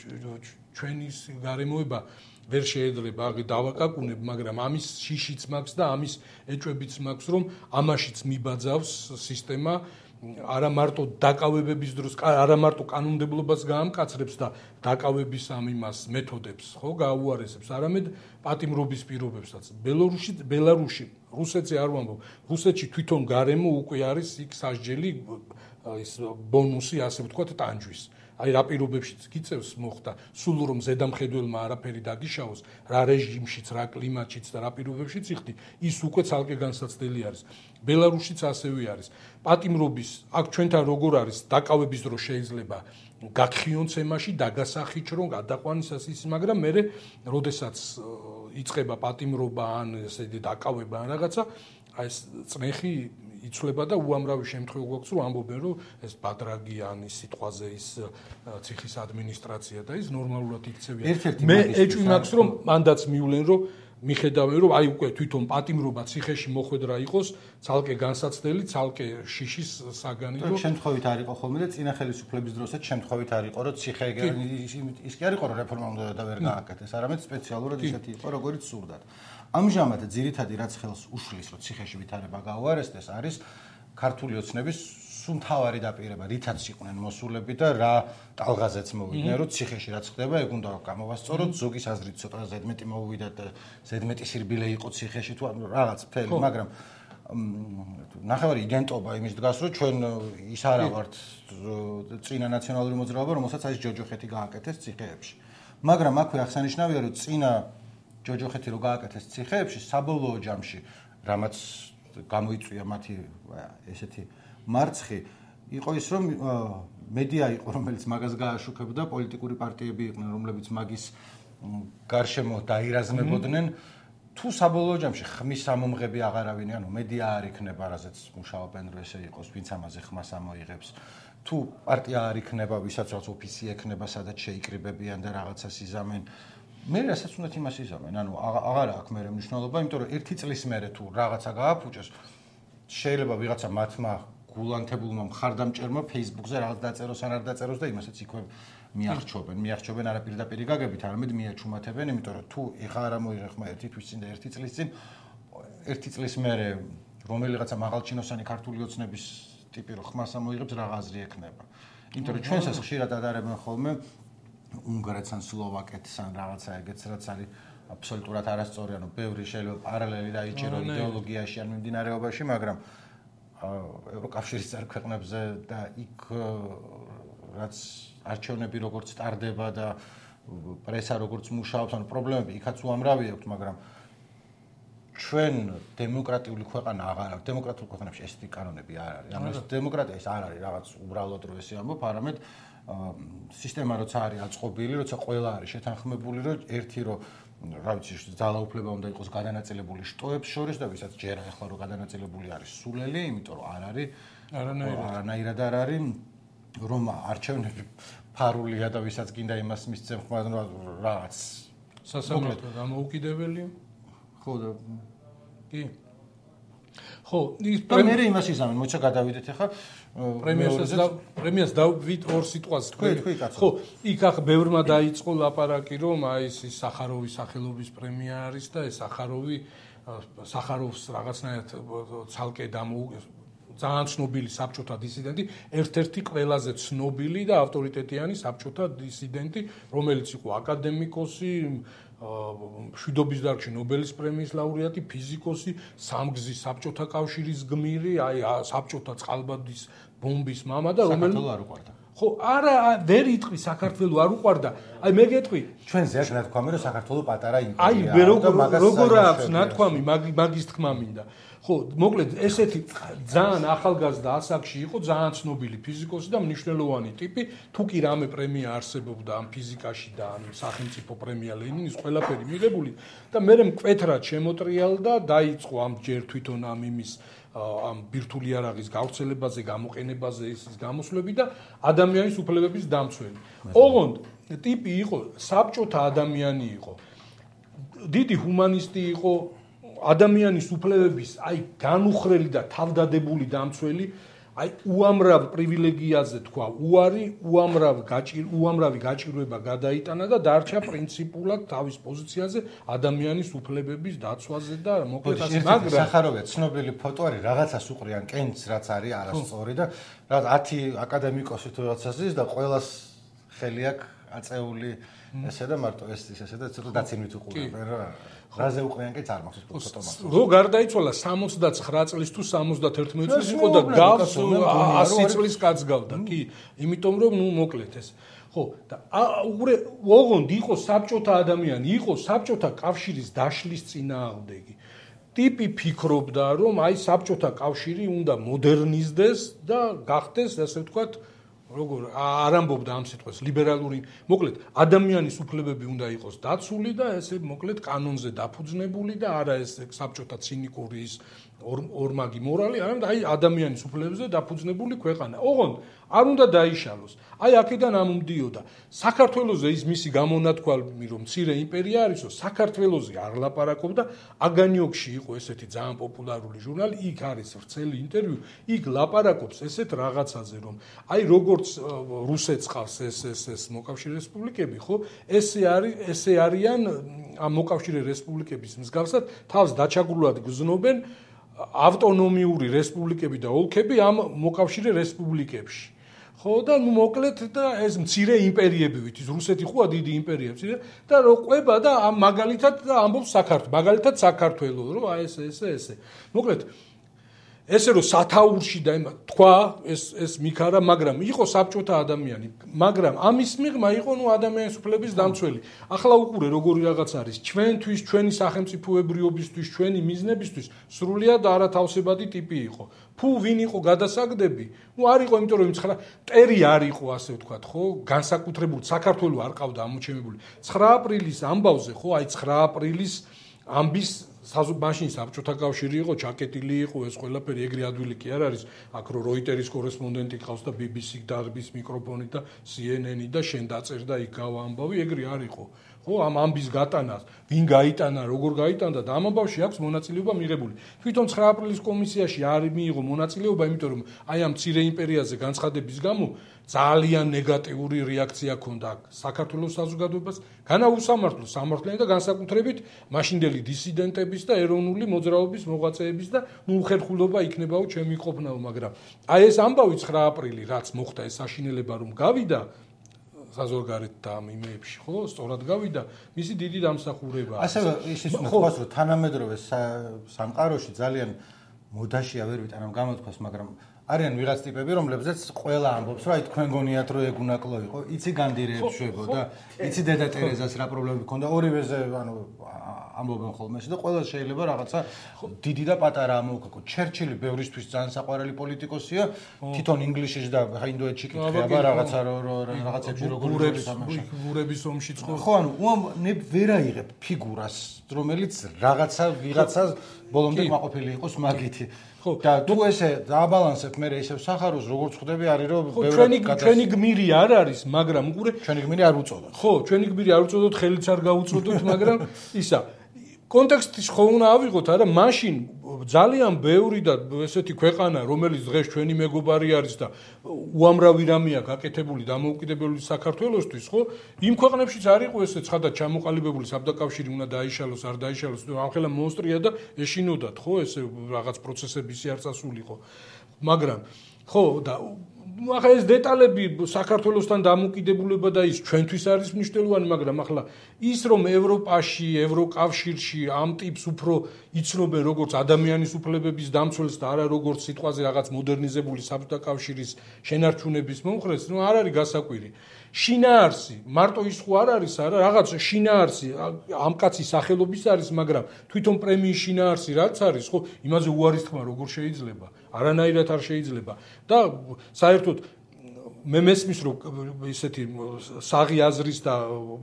ჩვენი გარემოება ვერ შეიძლება აღი დავაკაკუნებ მაგრამ ამის შიშიც მაქვს და ამის ეჭვებიც მაქვს რომ ამაშიც მიბაძავს სისტემა არა მარტო დაკავებების დროს არა მარტო კანონმდებლობას გაამკაცრებს და დაკავების ამ იმას მეთოდებს ხო გაუარესებს არამედ პატიმრობის პირობებსაც ბელორუსში ბელარუსში რუსეთზე არ ვამბობ რუსეთში თვითონ გარემო უკვე არის იქ სასჯელი ის ბონუსი ასე ვთქვათ ტანჯვის აი რა პირობებშიც გიწევს მოხდა სულ რომ ზედამხედველმა არაფერი დაგიშაოს რა რეჟიმშიც რა კლიმატშიც და რა პირობებშიც იხდი ის უკვე ცალკე განსაცდელი არის ბელარუსშიც ასევე არის პატიმრობის აქ ჩვენთან როგორ არის დაკავების დრო შეიძლება გაგხიონ ცემაში დაგასახიჩ რომ გადაყვანისას ის მაგრამ მე როდესაც იწყება პატიმრობა ან ესე დაკავება ან რაღაცა აი ეს წნეხი იცვლება და უამრავი შემთხვევა გვაქვს რომ ამბობენ რომ ეს ბადრაგიანის სიტყვაზე ის ციხის ადმინისტრაცია და ის ნორმალურად იქცევია მე ეჭვი მაქვს რომ მანდაც მივლენ რომ მიხედავენ რომ აი უკვე თვითონ პატიმრობა ციხეში მოხვედრა იყოს ცალკე განსაცდელი, ცალკე შიშის საგანი რომ შემთხვევით არ იყო ხოლმე და წინა ხელისუფლების დროსაც შემთხვევით არ იყო რომ ციხე ის კი არ იყო რომ რეფორმა უნდა და ვერ გააკეთეს, არამედ სპეციალურად ისეთი იყო როგორც სურდათ. ამჟამად ძირითადი რაც ხელს უშლის რომ ციხეში ვითარება გაუარესდეს არის ქართული ოცნების სუნთავარი დაპირება, რითაც იყვნენ მოსულები და რა ტალღაზეც მოვიდნენ, რომ ციხეში რაც ხდება, ეგ უნდა გამოვასწოროთ, ზოგის აზრით ცოტა ზედმეტი მოვიდათ და ზედმეტი სირბილე იყო ციხეში თუ რაღაც მთელი, მაგრამ ნახევარი იდენტობა იმის დგას, რომ ჩვენ ის არა ვართ წინა ნაციონალური მოძრაობა, რომელსაც აი ჯოჯოხეთი გააკეთეს ციხეებში. მაგრამ აქვე აღსანიშნავია, რომ წინა ჯოჯოხეთი რო გააკეთეს ციხეებში, საბოლოო ჯამში, რამაც გამოიწვია მათი ესეთი მარცხი იყო ის რომ მედია იყო რომელიც მაგას გააშუქებდა პოლიტიკური პარტიები იყვნენ რომლებიც მაგის გარშემო დაირაზმებოდნენ თუ საბოლოო ჯამში ხმის სამომღები აღარ ავინე ანუ მედია არ იქნება რაზეც მუშაობენ რომ ესე იყოს ვინც ამაზე ხმას ამოიღებს თუ პარტია არ იქნება ვისაც რაღაც ოფისი ექნება სადაც შეიკრიბებიან და რაღაცას იზამენ მე რასაც უნდა იმას იზამენ ანუ აღარა აქვს მე მნიშვნელობა იმიტომ რომ ერთი წლის მერე თუ რაღაცა გააფუჭეს შეიძლება ვიღაცა მათმა გულანთებულმა მხარდამჭერმა Facebook-ზე რაღაც დაწეროს ან არ დაწეროს და იმასაც იქვე მიახჩობენ. მიახჩობენ არა პირდაპირ გაგებით, არამედ მიაჩუმათებენ, იმიტომ რომ თუ ეხა არ მოიღე ხმა ერთი თვის წინ და ერთი წლის წინ, ერთი წლის მერე რომელიღაცა მაღალჩინოსანი ქართული ოცნების ტიპი რო ხმას ამოიღებს, რა აზრი ექნება. იმიტომ რომ ჩვენსაც ხშირად ადარებენ ხოლმე უნგრეთს ან სლოვაკეთს ან რაღაცა ეგეც რაც არის აბსოლუტურად არასწორი, ანუ ბევრი შეიძლება პარალელი დაიჭირო იდეოლოგიაში ან მიმდინარეობაში, მაგრამ ევროკავშირის წევრ-ქვეყნებზე და იქ რაც არჩევნები როგორც ტარდება და პრესა როგორც მუშაობს, ანუ პრობლემები იქაც უამრავი აქვს, მაგრამ ჩვენ დემოკრატიული ქვეყანა აღარ აქვს. დემოკრატიულ ქვეყნებში ესეთი კანონები არ არის. ანუ ეს დემოკრატია ის არ არის რაღაც უბრალოდ რო ესე ამბობ, არამედ სისტემა როცა არის აწყობილი, როცა ყველა არის შეთანხმებული, რომ ერთი რო რა ვიცი, ძალაუფლება უნდა იყოს გადანაწილებული შტოებს შორის და ვისაც ჯერა ახლა რომ გადანაწილებული არის სულელი, იმიტომ რომ არ არის არანაირად არ არის რომ არჩევნები ფარულია და ვისაც გინდა იმას მისცემ ხმა რაღაც სასამართლო დამოუკიდებელია ხო და კი ხო ის პრემიერი იმას იზამენ მოიცა გადავიდეთ ახლა პრემიერს და პრემიერს დავით ორ სიტყვას თქვენ ხო იქ ახ ბევრმა დაიწყო ლაპარაკი რომ აი ეს სახაროვის სახელობის პრემია არის და ეს სახაროვი სახაროვს რაღაცნაირად ცალკე დამო ძალიან ცნობილი საბჭოთა დისიდენტი ერთ-ერთი ყველაზე ცნობილი და ავტორიტეტიანი საბჭოთა დისიდენტი რომელიც იყო აკადემიკოსი მშვიდობის დარგში ნობელის პრემიის ლაურეატი, ფიზიკოსი, სამგზის საბჭოთა კავშირის გმირი, აი საბჭოთა წყალბადის ბომბის მამა და რომელიც საქართველოს არ უყვარდა. ხო, არა, ვერ იტყვი საქართველოს არ უყვარდა. აი მე გეტყვი, ჩვენზე აქვს ნათქვამი, რომ საქართველოს პატარა იმპერია. აი როგორ აქვს ნათქვამი, მაგის თქმა მინდა. ხო, მოკლედ ესეთი ძალიან ახალგაზრდა ასაკში იყო, ძალიან ცნობილი ფიზიკოსი და მნიშვნელოვანი ტიპი, თუ კი რამე პრემია არსებობდა ამ ფიზიკაში და ამ სახელმწიფო პრემია ლენინის ყველაფერი მიღებული და მე მკვეთრად შემოტრიალდა, დაიწყო ამ ჯერ თვითონ ამ იმის ამ ბირთვული არაღის გავრცელებაზე, გამოყენებაზე ის გამოსვლები და ადამიანის უფლებების დამცველი. ოღონდ ტიპი იყო საბჭოთა ადამიანი იყო. დიდი ჰუმანისტი იყო ადამიანის უფლებების აი განუხრელი და თავდადებული დამცველი აი უამრავ პრივილეგიაზე თქვა უარი უამრავ გაჭირ უამრავი გაჭირვება გადაიტანა და დარჩა პრინციპულად თავის პოზიციაზე ადამიანის უფლებების დაცვაზე და მოკლედ ასე მაგრამ სახაროვია ცნობილი ფოტო არის რაღაცას უყრიან კენს რაც არის არასწორი და რაღაც ათი აკადემიკოსი თუ რაღაცას ის და ყოველას ხელი აქვს აწეული ესე და მარტო ეს ესე და ცოტა დაცინვით უყურებენ რა რაზე უყრიან კი არ მაქვს ფოტო მაქვს რო გარდაიცვალა სამოცდაცხრა წლის თუ სამოცდაერთმეტ წლის იყო და გავს ასი წლის კაც გავდა კი იმიტომ რომ ნუ მოკლედ ეს ხო და უყურე ოღონდ იყო საბჭოთა ადამიანი იყო საბჭოთა კავშირის დაშლის წინააღმდეგი ტიპი ფიქრობდა რომ აი საბჭოთა კავშირი უნდა მოდერნიზდეს და გახდეს ასე ვთქვათ როგორ არ ამბობდა ამ სიტყვას ლიბერალური, მოკლედ ადამიანის უფლებები უნდა იყოს დაცული და ესე მოკლედ კანონზე დაფუძნებული და არა ეს საბჭოთა ცინიკური ის ორმაგი მორალი, არამედ აი ადამიანის უფლებებზე დაფუძნებული ქვეყანა. ოღონდ არ უნდა დაიშალოს. აი აქედან ამომდიოდა. საქართველოზე ის მისი გამონათქვამი რომ მცირე იმპერია არისო, საქართველოზე არ ლაპარაკობდა, აგანიოკში იყო ესეთი ძალიან პოპულარული ჟურნალი, იქ არის ვრცელი ინტერვიუ, იქ ლაპარაკობს ესეთ რაღაცაზე რომ აი როგორც რუსეთს ყავს ეს ეს ეს მოკავშირე რესპუბლიკები, ხო? ესე არის ესე არიან ამ მოკავშირე რესპუბლიკების მსგავსად თავს დაჩაგრულად გზნობენ ავტონომიური რესპუბლიკები და ოლქები ამ მოკავშირე რესპუბლიკებში. ხო და ნუ მოკლედ და ეს მცირე იმპერიები ვით ის რუსეთი ხოა დიდი იმპერია მცირე და რო ყვება და ამ მაგალითად და ამბობს საქართველოს მაგალითად საქართველოს რომ აი ეს ესე ესე მოკლედ ესე რომ სათაურში და თქვა ეს ეს მიქარა მაგრამ იყო საბჭოთა ადამიანი მაგრამ ამის მიღმა იყო ნუ ადამიანის უფლების დამცველი ახლა უყურე როგორი რაღაც არის ჩვენთვის ჩვენი სახელმწიფოებრიობისთვის ჩვენი მიზნებისთვის სრულიად არათავსებადი ტიპი იყო ფუ ვინ იყო გადასაგდები ნუ არ იყო იმიტომ რომ ცხრა მტერი არ იყო ასე ვთქვათ ხო განსაკუთრებული საქართველოს არ ყავდა ამოჩემებული ცხრა აპრილის ამბავზე ხო აი ცხრა აპრილის ამბის მაშინ საბჭოთა კავშირი იყო ჩაკეტილი იყო ეს ყველაფერი ეგრე ადვილი კი არ არის აქ რო როიტერის კორესპონდენტი ყავს და ბი ბი სი დარბის მიკროფონი და სი ენ ენი და შენ დაწერ და იქ გავა ამბავი ეგრე არ იყო ხო ამ ამბის გატანას ვინ გაიტანა როგორ გაიტანდა და ამ ამბავში აქვს მონაწილეობა მიღებული თვითონ ცხრა აპრილის კომისიაში არ მიიღო მონაწილეობა იმიტომ რომ აი ამ მცირე იმპერიაზე განცხადების გამო ძალიან ნეგატიური რეაქცია ჰქონდა საქართველოს საზოგადოებას განაუსამართლოს სამართლიანი და განსაკუთრებით მაშინდელი დისიდენტების და ეროვნული მოძრაობის მოღვაწეების და ნუ უხერხულობა იქნებაო ჩემი ყოფნაო მაგრამ აი ეს ამბავი ცხრა აპრილი რაც მოხდა ეს საშინელება რომ გავიდა საზოგადოებრივ და ამ იმეებში ხო სწორად გავიდა მისი დიდი დამსახურებაა ასევე ისიც მოხდა რომ თანამედროვე სამყაროში ძალიან მოდაშია ვერ ვიტანამ გამოთქვას მაგრამ არიან ვიღაც ტიპები რომლებზეც ყველა ამბობს რომ აი თქვენ გონიათ რომ ეგ უნაკლო იყო იცი განდირეებს შვებო და იცი დედა ტერეზას რა პრობლემები ჰქონდა ორივეზე ანუ ამბობენ ხოლმე და ყველა შეიძლება რაღაცა დიდი და პატარა ამოვქო ჩერჩილი ბევრისთვის ძალიან საყვარელი პოლიტიკოსია თვითონ ინგლისში და ინდოეთში კითხება რაღაცა რაღაცებში როგორ გურების ომში ხო ხო ანუ უამნებ ვერ აიღებ ფიგურას რომელიც რაღაცა ვიღაცა ბოლომდე მაყოფილი იყოს მაგითი ხო და თუ ესე დააბალანსებ მე ისევ სახაროს როგორც ხვდები არის რომ ბევრი ჩვენი გმირი არ არის მაგრამ უყურე ჩვენი გმირი არ უწოდოთ ხო ჩვენი გმირი არ უწოდოთ ხელიც არ გაუწოდოთ მაგრამ ისა კონტექსტის ხო უნდა ავიღოთ არა მაშინ ძალიან ბევრი და ესეთი ქვეყანა რომელიც დღეს ჩვენი მეგობარი არის და უამრავი რამეა გაკეთებული დამოუკიდებელი საქართველოსთვის ხო იმ ქვეყნებშიც არ იყო ესე ცხადად ჩამოყალიბებული საბდაკავშირი უნდა დაიშალოს არ დაიშალოს ამხელა მონსტრია და ეშინოდათ ხო ესე რაღაც პროცესები ისე არ წასულიყო მაგრამ ხო და ახლა ეს დეტალები საქართველოსთან დამოკიდებულება და ის ჩვენთვის არის მნიშვნელოვანი, მაგრამ ახლა ის რომ ევროპაში, ევროკავშირში ამ ტიპს უფრო იცნობენ როგორც ადამიანის უფლებების დამცველს და არა როგორც სიტყვაზე რაღაც მოდერნიზებული საბჭოთა კავშირის შენარჩუნების მომხრეს, ნუ არ არის გასაკვირი. შინაარსი, მარტო ის ხო არ არის, არა, რაღაც შინაარსი ამ კაცის სახელობის არის, მაგრამ თვითონ პრემიის შინაარსი რაც არის, ხო, იმაზე უარის თქმა როგორ შეიძლება? არანაირად არ შეიძლება და საერთოდ მე მესმის რომ ისეთი საღი აზრის და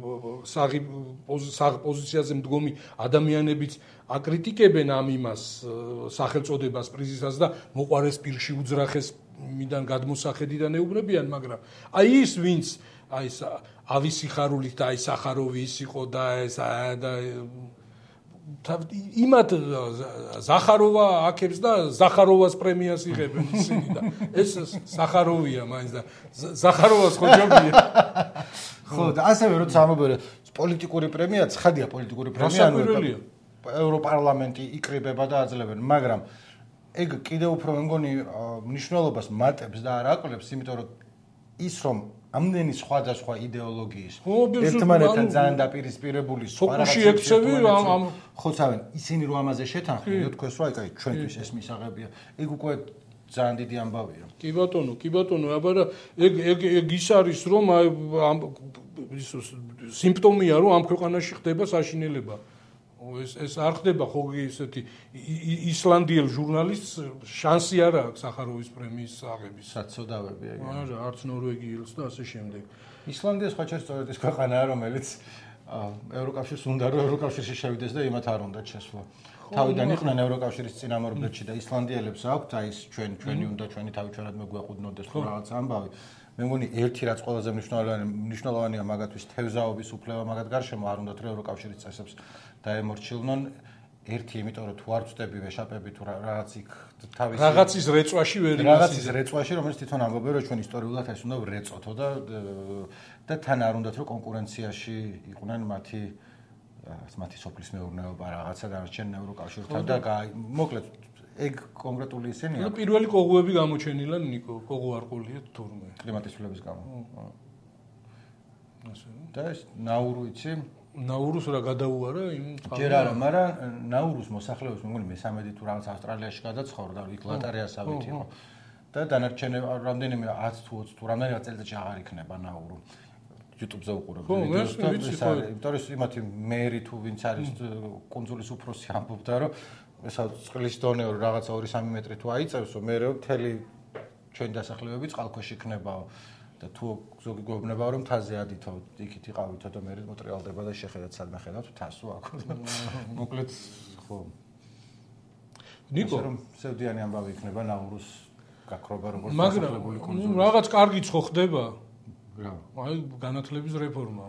საღი პოზიციაზე მდგომი ადამიანებიც აკრიტიკებენ ამ იმას სახელწოდებას პრიზისას და მოყარეს პირში უძრახეს მიდან გადმოსახედიდან ეუბნებიან მაგრამ აი ის ვინც აი ეს ავისი ხარულით და აი სახაროვი ის იყო და ეს და იმათ ზახაროვა აქებს და ზახაროვას პრემიას იღებენ ისინი და ეს სახაროვია მაინც და ზახაროვას ხო ჯობია ხო და ასევე როცა ამობერე პოლიტიკური პრემია ცხადია პოლიტიკური პრემია ევროპარლამენტი იკრიბება და აძლევენ მაგრამ ეგ კიდევ უფრო მე მგონი მნიშვნელობას მატებს და არ აკლებს იმიტომ რომ ის რომ ამდენი სხვადასხვა იდეოლოგიის ერთმანეთთან ძალიან დაპირისპირებული სხვა ფოკუსი ექცევი ამ ხოცავენ ისინი რომ ამაზე შეთანხმდნენ თქვენს რომ აი ჩვენთვის ეს მისაღებია ეგ უკვე ძალიან დიდი ამბავია კი ბატონო კი ბატონო აბა ეგ ეგ ეგ ის არის რომ ამ სიმპტომია რომ ამ ქვეყანაში ხდება საშინელება ეს ეს არ ხდება ხოლმე ესეთი ისლანდიელ ჟურნალისტს შანსი არ აქვს სახაროვის პრემიის აღების. საწოდავები ეგ. არა, არც ნორვეგიელს და ასე შემდეგ. ისლანდია სხვა სწორედ ის ქვეყანაა, რომელიც ევროკავშირს უნდა რომ ევროკავშირში შევიდეს და იმათ არ უნდა შესვლა. თავიდან იყვნენ ევროკავშირის წინამორბედში და ისლანდიელებს აქვთ აი ეს ჩვენ ჩვენი უნდა ჩვენი თავი ჩვენად მეგვეყუდნოდეს თუ რაღაც ამბავი. მე მგონი ერთი რაც ყველაზე მნიშვნელოვანი მნიშვნელოვანია მაგათთვის თევზაობის უფლება მაგათ გარშემო არ უნდათ რომ ევროკავშირის წესებს დაემორჩილნონ ერთი იმიტომ რომ თუ არ ვწდები ვეშაპები თუ რაღაც იქ თავის რაღაცის რეწვაში ვერ რაღაცის რეწვაში რომელიც თვითონ ამბობენ რომ ჩვენ ისტორიულად ეს უნდა ვრეწოთო და და თან არ უნდათ რომ კონკურენციაში იყვნენ მათი მათი სოფლის მეურნეობა რაღაცა დანარჩენ ევროკავშირთან და მოკლედ ეგ კონკრეტული ისენია. და პირველი კოღუები გამოჩენილა ნიკო, კოღუ არყულია თურმე. კლიმატის ცვლილების გამო. ასე. და ეს ნაურუ იცი? ნაურუს რა გადაუარა იმ ჯერ არა, მაგრამ ნაურუს მოსახლეობის მე მგონი მესამედი თუ რაღაც ავსტრალიაში გადაცხოვრდა, იქ ლატარიასავით იყო. და დანარჩენი რამდენიმე ათი თუ ოცი თუ რამდენიმე წელიწადში აღარ იქნება ნაურუ. YouTube-ზე უყურებ ვიდეოს და ეს არის, იმიტომ რომ იმათი მერი თუ ვინც არის კუნძულის უფროსი ამბობდა რომ ესა წყლის დონე რაღაცა ორი სამი მეტრი თუ აიწევსო, მერე მთელი ჩვენი დასახლებები წყალქვეშ იქნებაო და თუ ზოგი გვეუბნება რომ მთაზე ადითო, იქით იყავითო და მერე მოტრიალდება და შეხედათ სადმე ხედავთ თასო აქ. მოკლედ ხო. ნიკო რომ სევდიანი ამბავი იქნება ნაურუს გაქრობა როგორც დასახლებული კუნძული. მაგრამ რაღაც კარგიც ხო ხდება? რა? აი განათლების რეფორმაა.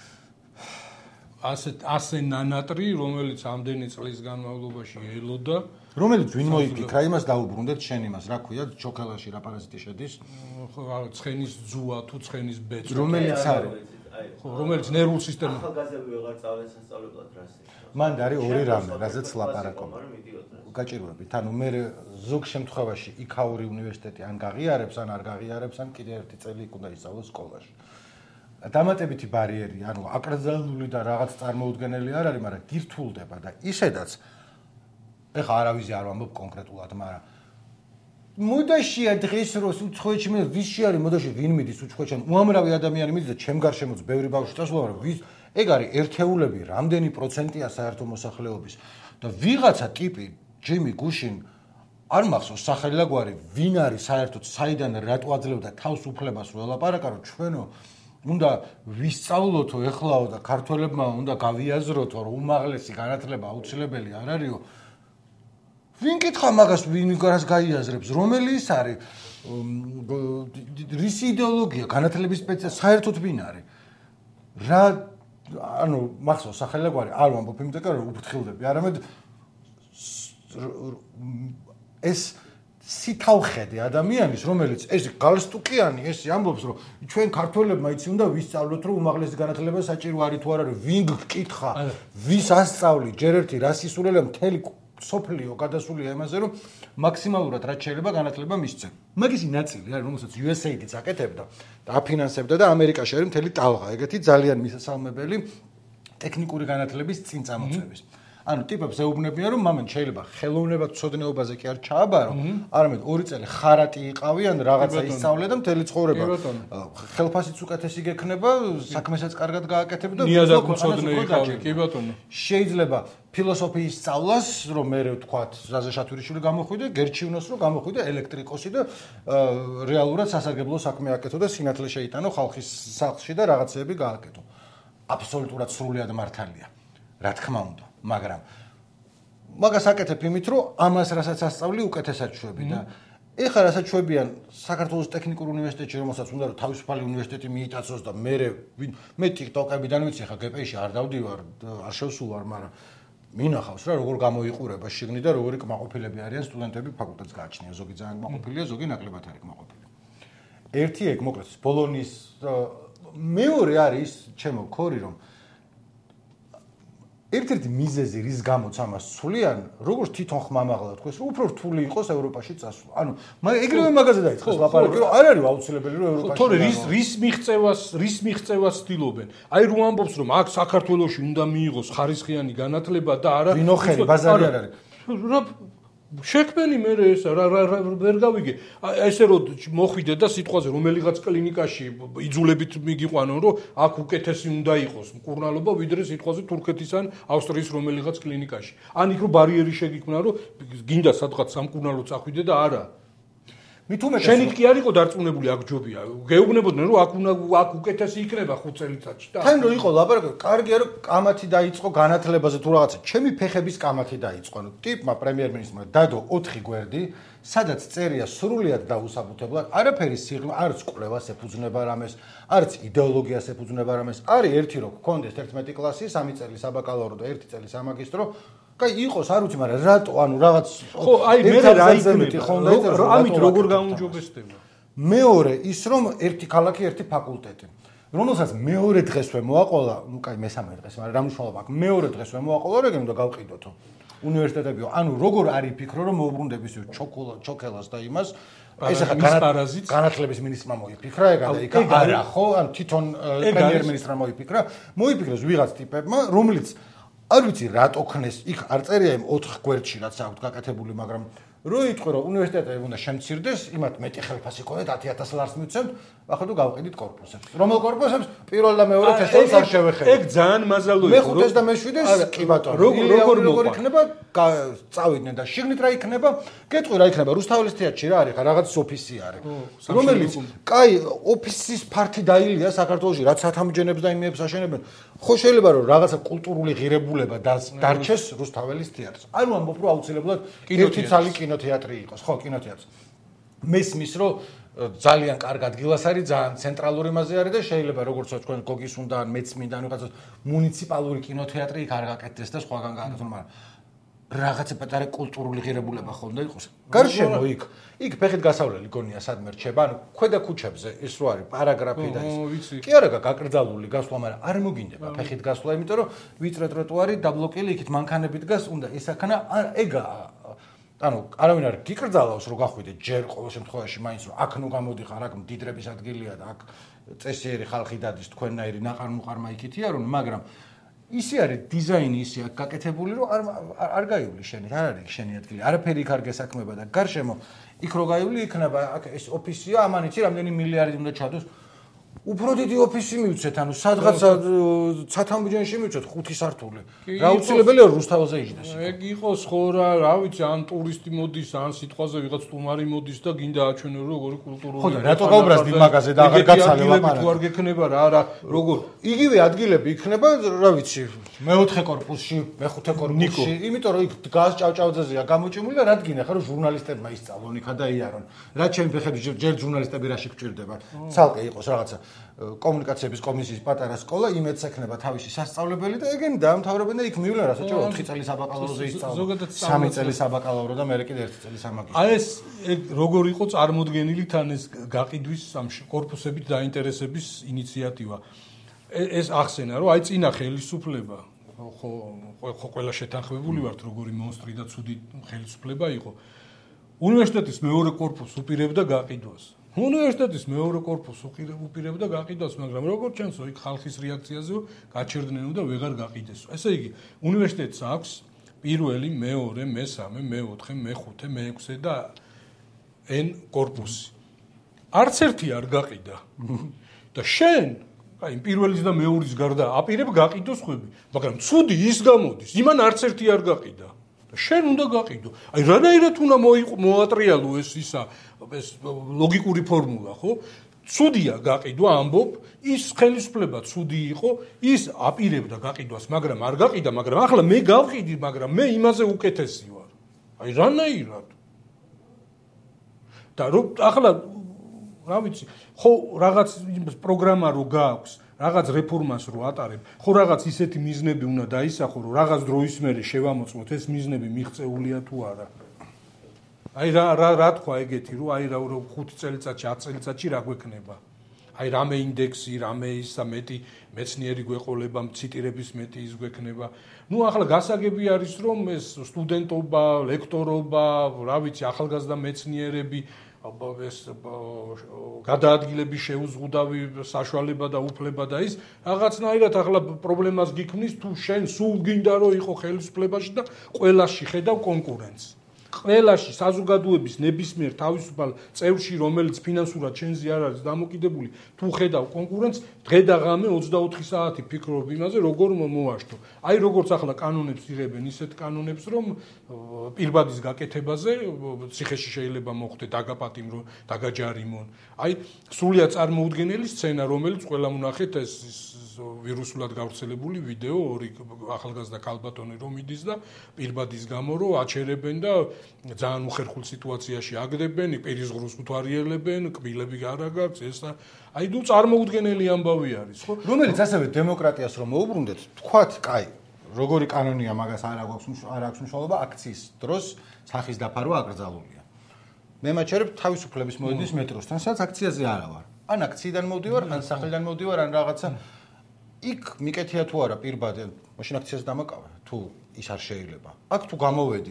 ასე ასე ნანატრი, რომელიც ამდენი წლის განმავლობაში ელოდა, რომელიც ვინ მოიფიქრა იმას დაუბრუნდეთ შენ იმას, რა ქვია, ჩოქელაში რა პარაზიტი შედის? ხო, ცხენის ძუა თუ ცხენის ბეწვი. რომელიც არის? ხო, რომელიც ნერვულ სისტემას. ახალგაზრდები ვეღარ წავენ სასწავლებლად რას ის. მან არის ორი რამე, რაზეც ლაპარაკობ. გაჭირვებით. ანუ მე ზოგ შემთხვევაში იქაური უნივერსიტეტი ან გაღიარებს, ან არ გაღიარებს, ან კიდე ერთი წელი იქ უნდა ისწავლოს სკოლაში. დამატებითი ბარიერი, ანუ აკრძალული და რაღაც წარმოუდგენელი არ არის, მაგრამ გირთულდება და ისედაც ეხა არავის არ ვამბობ კონკრეტულად, მაგრამ მოდაშია დღეს როს უცხოეთში მე ვისში არის მოდაში ვინ მიდის უცხოეთში, უამრავი ადამიანი მიდის და ჩემ გარშემოც ბევრი ბავშვი წასვლა, მაგრამ ვის ეგ არის ერთეულები, რამდენი პროცენტია საერთო მოსახლეობის და ვიღაცა ტიპი ჯიმი გუშინ არ მახსოვს სახელი და გვარი, ვინ არის საერთოდ საიდან რატო აძლევდა თავს უფლებას რომ ელაპარაკა, რომ ჩვენო უნდა ვისწავლოთო ეხლაო და ქართველებმა უნდა გავიაზროთო რომ უმაღლესი განათლება აუცილებელი არ არისო. ვინ კითხა მაგას, ვინ გარას გაიაზრებს, რომელი ის არის? რისი იდეოლოგია, განათლების სპეციალისტი საერთოდ ვინ არის? რა ანუ მახსოვს სახელი და გვარი, არ ვამბობ იმიტომ რომ უფრთხილდები, არამედ ეს სითავხედე ადამიანის, რომელიც ეს გალსტუკიანი, ეს ამბობს, რომ ჩვენ ქართველებმა იცი უნდა ვისწავლოთ, რომ უმაღლესი განათლება საჭირო არის თუ არა, ვინ გკითხა, ვის ასწავლი, ჯერ ერთი რას ისულელია მთელი სოფლიო გადასულია იმაზე, რომ მაქსიმალურად რაც შეიძლება განათლება მისცენ. მაგისი ნაწილი არის, რომელსაც იუ ეს ეი-იც აკეთებდა და აფინანსებდა და ამერიკაში არის მთელი ტალღა, ეგეთი ძალიან მისასალმებელი ტექნიკური განათლების წინ წამოწევის. ანუ ტიპებს ეუბნებიან რომ მამენ შეიძლება ხელოვნებად ცოდნეობაზე კი არ ჩააბარო, არამედ ორი წელი ხარატი იყავი ან რაღაცა ისწავლე და მთელი ცხოვრება ხელფასიც უკეთესი გექნება, საქმესაც კარგად გააკეთებ და ნიადაგ უცოდნე იყავი, კი ბატონო. შეიძლება ფილოსოფიის სწავლას, რომ მე ვთქვათ, ზაზე შათვირიშვილი გამოხვიდე, გერჩივნოს რომ გამოხვიდე ელექტრიკოსი და რეალურად სასარგებლო საქმე აკეთო და სინათლე შეიტანო ხალხის სახლში და რაღაცეები გააკეთო. აბსოლუტურად სრულიად მართალია. რა თქმა უნდა. მაგრამ მაგას აკეთებ იმით, რომ ამას რასაც ასწავლი უკეთესად შვები და ეხლა რასაც შვებიან საქართველოს ტექნიკურ უნივერსიტეტში, რომელსაც უნდა რომ თავისუფალი უნივერსიტეტი მიიტაცოს და მე მე TikTok-ებიდან ვიცი, ხა გე პე ში არ დავდივარ, არ შევსულვარ, მაგრამ მინახავს რა როგორ გამოიყურება შიგნით და როგორი კმაყოფილები არიან სტუდენტები ფაკულტეტს გააჩნია, ზოგი ძალიან კმაყოფილია, ზოგი ნაკლებად არის კმაყოფილი. ერთი ეგ მოკლედ ბოლონის მეორე არის ჩემო ქორი რომ ერთ-ერთი მიზეზი რის გამოც ამას სულიან, როგორც თვითონ ხმამაღლა თქვეს, რომ უფრო რთული იყოს ევროპაში წასვლა. ანუ ეგრევე მაგაზე დაიწყეს ლაპარაკი, რომ არ არის აუცილებელი რომ ევროპაში. თორე რის რის მიღწევას, რის მიღწევას ცდილობენ. აი რო ამბობს რომ აქ საქართველოში უნდა მიიღოს ხარისხიანი განათლება და არა ვინოხელი ბაზარი არ არის. რა შექმენი მე ეს რა ვერ გავიგე. ესე რომ მოხვიდე და სიტყვაზე რომელიღაც კლინიკაში იძულებით მიგიყვანო, რომ აქ უკეთესი უნდა იყოს მკურნალობა, ვიდრე სიტყვაზე თურქეთის ან ავსტრიის რომელიღაც კლინიკაში. ან იქ რომ ბარიერი შეგიქმნა, რომ გინდა სადღაც სამკურნალო წახვიდე და არა. მით უმეტეს შენით კი არ იყო დარწმუნებული აქ ჯობია. გეუბნებოდნენ რომ აქ უნდა აქ უკეთესი იქნება ხუთ წელიწადში და თან რო იყო ლაპარაკი, კარგია რომ კამათი დაიწყო განათლებაზე თუ რაღაცა. ჩემი ფეხების კამათი დაიწყო. ტიპმა პრემიერ-მინისტრმა დადო ოთხი გვერდი, სადაც წერია სრულიად დაუსაბუთებლად, არაფერი სიღრმე, არც კვლევას ეფუძნება რამეს, არც იდეოლოგიას ეფუძნება რამეს. არის ერთი რო გქონდეს ერთმეტი კლასი, სამი წელი საბაკალავრო და ერთი წელი სამაგისტრო. კაი იყოს არ ვიცი, მაგრამ რატო ანუ რაღაც ხო, აი მე რა იქნება? ამით როგორ გაუნჯობესდება? მეორე ის რომ ერთი ქალაქი, ერთი ფაკულტეტი. რომელსაც მეორე დღესვე მოაყოლა, ну კაი მესამე დღეს, მაგრამ რა მნიშვნელობა აქვს? მეორე დღესვე მოაყოლა, რეგენ უნდა გავყიდოთო. უნივერსიტეტებიო, ანუ როგორ არის ფიქრო რომ მოუბრუნდების ჩოკოლა, ჩოკელას და იმას ეს ახლა განათლების მინისტრმა მოიფიქრა ეგ და იქ არა ხო? ან თვითონ პრემიერ-მინისტრმა მოიფიქრა, მოიფიქრეს ვიღაც ტიპებმა, რომელიც არ ვიცი რატო ხნეს, იქ არ წერია იმ ოთხ გვერდში რაც აქვს გაკეთებული, მაგრამ რო იტყვი რომ უნივერსიტეტები უნდა შემცირდეს, იმათ მეტი ხელფასი ქონდეთ ათი ათას ლარს მივცემთ, ახლა თუ გავყიდით კორპუსებს. რომელ კორპუსებს? პირველ და მეორე თესლს არ შევეხები. ეგ ძალიან მაზალო იყო. მეხუთეს და მეშვიდეს კი ბატონო. როგორ როგორ იქნება? წავიდნენ და შიგნით რა იქნება? გეტყვი რა იქნება? რუსთაველის თეატრში რა არის? რაღაც ოფისი არის. რომელიც კაი ოფისის ფართი დაილია საქართველოში, რაც სათამბჯენებს და იმებს აშენებენ. ხო შეიძლება რომ რაღაცა კულტურული ღირებულება დარჩეს რუსთაველის თეატრს. ანუ ამბობ რომ აუცილებლად ერთი ცალი კინოთეატრი იყოს, ხო, კინოთეატრს. მესმის რომ ძალიან კარგ ადგილას არის, ძალიან ცენტრალური მასე არის და შეიძლება როგორც თქვენ გოგის უნდა ან მეც მინდა ან რაღაცა მუნიციპალური კინოთეატრი იქ არ გაკეთდეს და სხვაგან გააკეთონ, მაგრამ რაღაცა პატარა კულტურული ღირებულება ხონდა იყოს. გარშემო იქ, იქ ფეხით გასავლელი გონია სადმე რჩება, ანუ ქვედა ქუჩებზე ის რო არის პარაგრაფი და ის. კი არა გაკრძალული გასვლა, მაგრამ არ მოგინდება ფეხით გასვლა, იმიტომ რომ ვიწრო ტროტუარი დაბლოკილი იქით მანქანებით დგას, უნდა ეს აქნა ეგაა. ანუ არავინ არ გიკრძალავს რომ გახვიდე ჯერ ყოველ შემთხვევაში მაინც რომ აქ ნუ გამოდიხარ, აქ მდიდრების ადგილია და აქ წესიერი ხალხი დადის თქვენნაირი ნაყარ-მუყარმა იქითია რომ, მაგრამ ისი არის დიზაინი ისი აქ გაკეთებული რომ არ არ გაივლი შენი, არ არის შენი ადგილი, არაფერი იქ არ გესაქმება და გარშემო იქ რო გაივლი იქნება აქ ეს ოფისია, ამან იცი რამდენი მილიარდი უნდა ჩადოს. უფრო დიდი ოფისი მივცეთ, ანუ სადღაც სათამბჯენში მივცეთ ხუთი სართული. რა უცილებელია რუსთაველზე იჯდეს. ეგ იყოს ხო რა, რა ვიცი, ან ტურისტი მოდის, ან სიტყვაზე ვიღაც სტუმარი მოდის და გინდა აჩვენო როგორი კულტურული. ხო და რატო გაუბრაზდი მაგაზე და აღარ გაცალე ლაპარაკი. თუ არ გექნება რა, რა, როგორ იგივე ადგილები იქნება, რა ვიცი, მეოთხე კორპუსში, მეხუთე კორპუსში, იმიტომ რომ იქ დგას ჭავჭავაძეზეა გამოჭიმული და რადგან ახლა რომ ჟურნალისტებმა ისწავლონ იქა და იარონ. რა ჩემი ფეხები ჯერ ჟურნალისტები რაში გჭირდება. ცალკე იყოს რაღაცა კომუნიკაციების კომისიის პატარა სკოლა, იმედს ექნება თავისი სასწავლებელი და ეგენი დაამთავრებენ და იქ მივლენ რა საჭირო ოთხი წელი საბაკალავროზე ისწავლონ. სამი წელი საბაკალავრო და მერე კიდე ერთი წელი სამაგისტრო. აი ეს ეგ როგორ იყო წარმოდგენილი თან ეს გაყიდვის ამ კორპუსებით დაინტერესების ინიციატივა. ეს ახსენა რომ აი წინა ხელისუფლება ხო ხო ყველა შეთანხმებული ვართ როგორი მონსტრი და ცუდი ხელისუფლება იყო. უნივერსიტეტის მეორე კორპუსს უპირებდა გაყიდვას. უნივერსიტეტის მეორე კორპუსს უპირებდა გაყიდვას, მაგრამ როგორც ჩანს, იქ ხალხის რეაქციაზე გაჩერდნენ და ვეღარ გაყიდესო. ესე იგი, უნივერსიტეტს აქვს პირველი, მეორე, მესამე, მეოთხე, მეხუთე, მეექვსე და N კორპუსი. არც ერთი არ გაყიდა. და შენ, აი, პირველის და მეორის გარდა აპირებ გაყიდოს ხვები, მაგრამ ცუდი ის გამოდის, იმან არც ერთი არ გაყიდა. შენ უნდა გაყიდო. აი რანაირად უნდა მოატრიალო ეს ისა ეს ლოგიკური ფორმულა, ხო? ცუდია გაყიდვა, ამბობ, ის ხელისუფლება ცუდი იყო, ის აპირებდა გაყიდვას, მაგრამ არ გაყიდა, მაგრამ ახლა მე გავყიდი, მაგრამ მე იმაზე უკეთესი ვარ. აი რანაირად. და რო ახლა რა ვიცი, ხო რაღაც პროგრამა რო გააქვს რაღაც რეფორმას რო ატარებ, ხო რაღაც ისეთი მიზნები უნდა დაისახო, რომ რაღაც დროის მერე შევამოწმოთ ეს მიზნები მიღწეულია თუ არა. აი რა რა რა თქვა ეგეთი, რომ აი რა ხუთი წელიწადში, ათი წელიწადში რა გვექნება. აი რამე ინდექსი, რამე ისა მეტი მეცნიერი გვეყოლება, ციტირების მეტი ის გვექნება. ნუ ახლა გასაგები არის, რომ ეს სტუდენტობა, ლექტორობა, რა ვიცი, ახალგაზრდა მეცნიერები ეს გადაადგილების შეუზღუდავი საშუალება და უფლება და ის რაღაცნაირად ახლა პრობლემას გიქმნის თუ შენ სულ გინდა რომ იყო ხელისუფლებაში და ყველაში ხედავ კონკურენცს. ყველაში საზოგადოების ნებისმიერ თავისუფალ წევრში, რომელიც ფინანსურად ჩვენზე არ არის დამოკიდებული, თუ ხედავ კონკურენტს, დღე და ღამე ოცდაოთხი საათი ფიქრობ იმაზე, როგორ მოაშთო. აი როგორც ახლა კანონებს იღებენ, ისეთ კანონებს, რომ პირბადის გაკეთებაზე ციხეში შეიძლება მოხდე დაგაპატიმრო, დაგაჯარიმონ. აი სრულიად წარმოუდგენელი სცენა, რომელიც ყველა მონახეთ ეს ვირუსულად გავრცელებული ვიდეო ორი ახალგაზრდა ქალბატონი რომ იდის და პირბადის გამო რომ აჩერებენ და ძალიან უხერხულ სიტუაციაში აგდებენ, პირის ღრუს უთვალიერებენ, კბილები არ აქვს ეს აი ნუ წარმოუდგენელი ამბავი არის, ხო? რომელიც ასევე დემოკრატიას რომ მოუბრუნდეთ, თქვათ, კაი, როგორი კანონია მაგას არ აქვს არ აქვს მნიშვნელობა აქციის დროს სახის დაფარვა აკრძალულია. მე მაჩერებ თავისუფლების მოედნის მეტროსთან, სადაც აქციაზე არა ვარ. ან აქციიდან მოვდივარ, ან სახელიდან მოვდივარ, ან რაღაცა იქ მიკეთია თუ არა პირბადე, მაშინ აქციას დამაკავე, თუ ის არ შეიძლება. აქ თუ გამოვედი,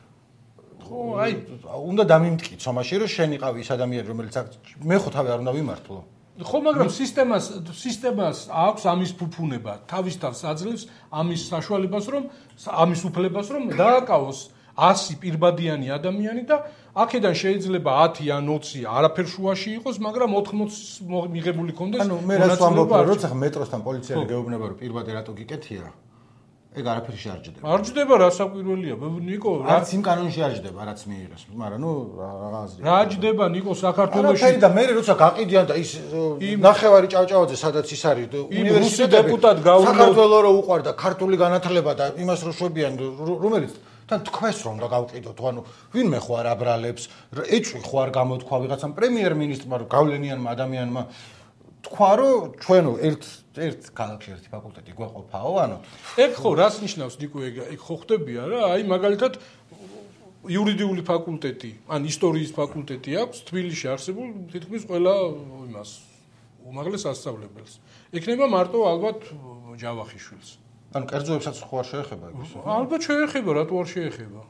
ხო, აი, უნდა დამიმტკიცო მაშინ, რომ შენ იყავი ის ადამიანი, რომელიც მე ხო თავი არ უნდა ვიმართლო. ხო, მაგრამ სისტემას სისტემას აქვს ამის ფუფუნება, თავის თავს აძლევს ამის საშუალებას, რომ ამის უფლებას, რომ დააკავოს ასი პირბადიანი ადამიანი და აქედან შეიძლება ათი ან ოცი არაფერ შუაში იყოს, მაგრამ ოთხმოცს მიღებული კონდეს. ანუ მე რას ვამბობ, როცა მეტროსთან პოლიციელი გეუბნება, რომ პირბადე რატო გიკეთია, ეგ არაფერში არ ჯდება. არ ჯდება, რა საკვირველია, ნიკო, რაც იმ კანონში არ ჯდება, რაც მიიღეს, მაგრამ ნუ რაღაცა. რა ჯდება, ნიკო, საქართველოში. არაფერი და მე როცა გაყიდიან და ის ნახევარი ჭავჭავაძე, სადაც ის არის, უნივერსიტეტები საქართველოს რო უყარდა ქართული განათლება და იმას რო შვებიან, რომელიც თან თქვენს რომ და გავყიდოთ, ანუ ვინმე ხო არ აბრალებს, ეჭვი ხო არ გამოთქვა ვიღაცამ პრემიერ-მინისტრმა, რომ გავლენიანმა ადამიანმა თქვა, რომ ჩვენო ერთ ერთ ქალაქში ერთი ფაკულტეტი გვეყოფაო, ანუ ეგ ხო რას ნიშნავს ნიკო ეგ ეგ ხო ხდებია რა, აი მაგალითად იურიდიული ფაკულტეტი, ან ისტორიის ფაკულტეტი აქვს თბილისში არსებულ თითქმის ყველა იმას უმაღლეს სასწავლებელს. ექნება მარტო ალბათ ჯავახიშვილს. ანუ კერძოებსაც ხო არ შეეხება ის? ალბათ შეეხება, რატო არ შეეხება?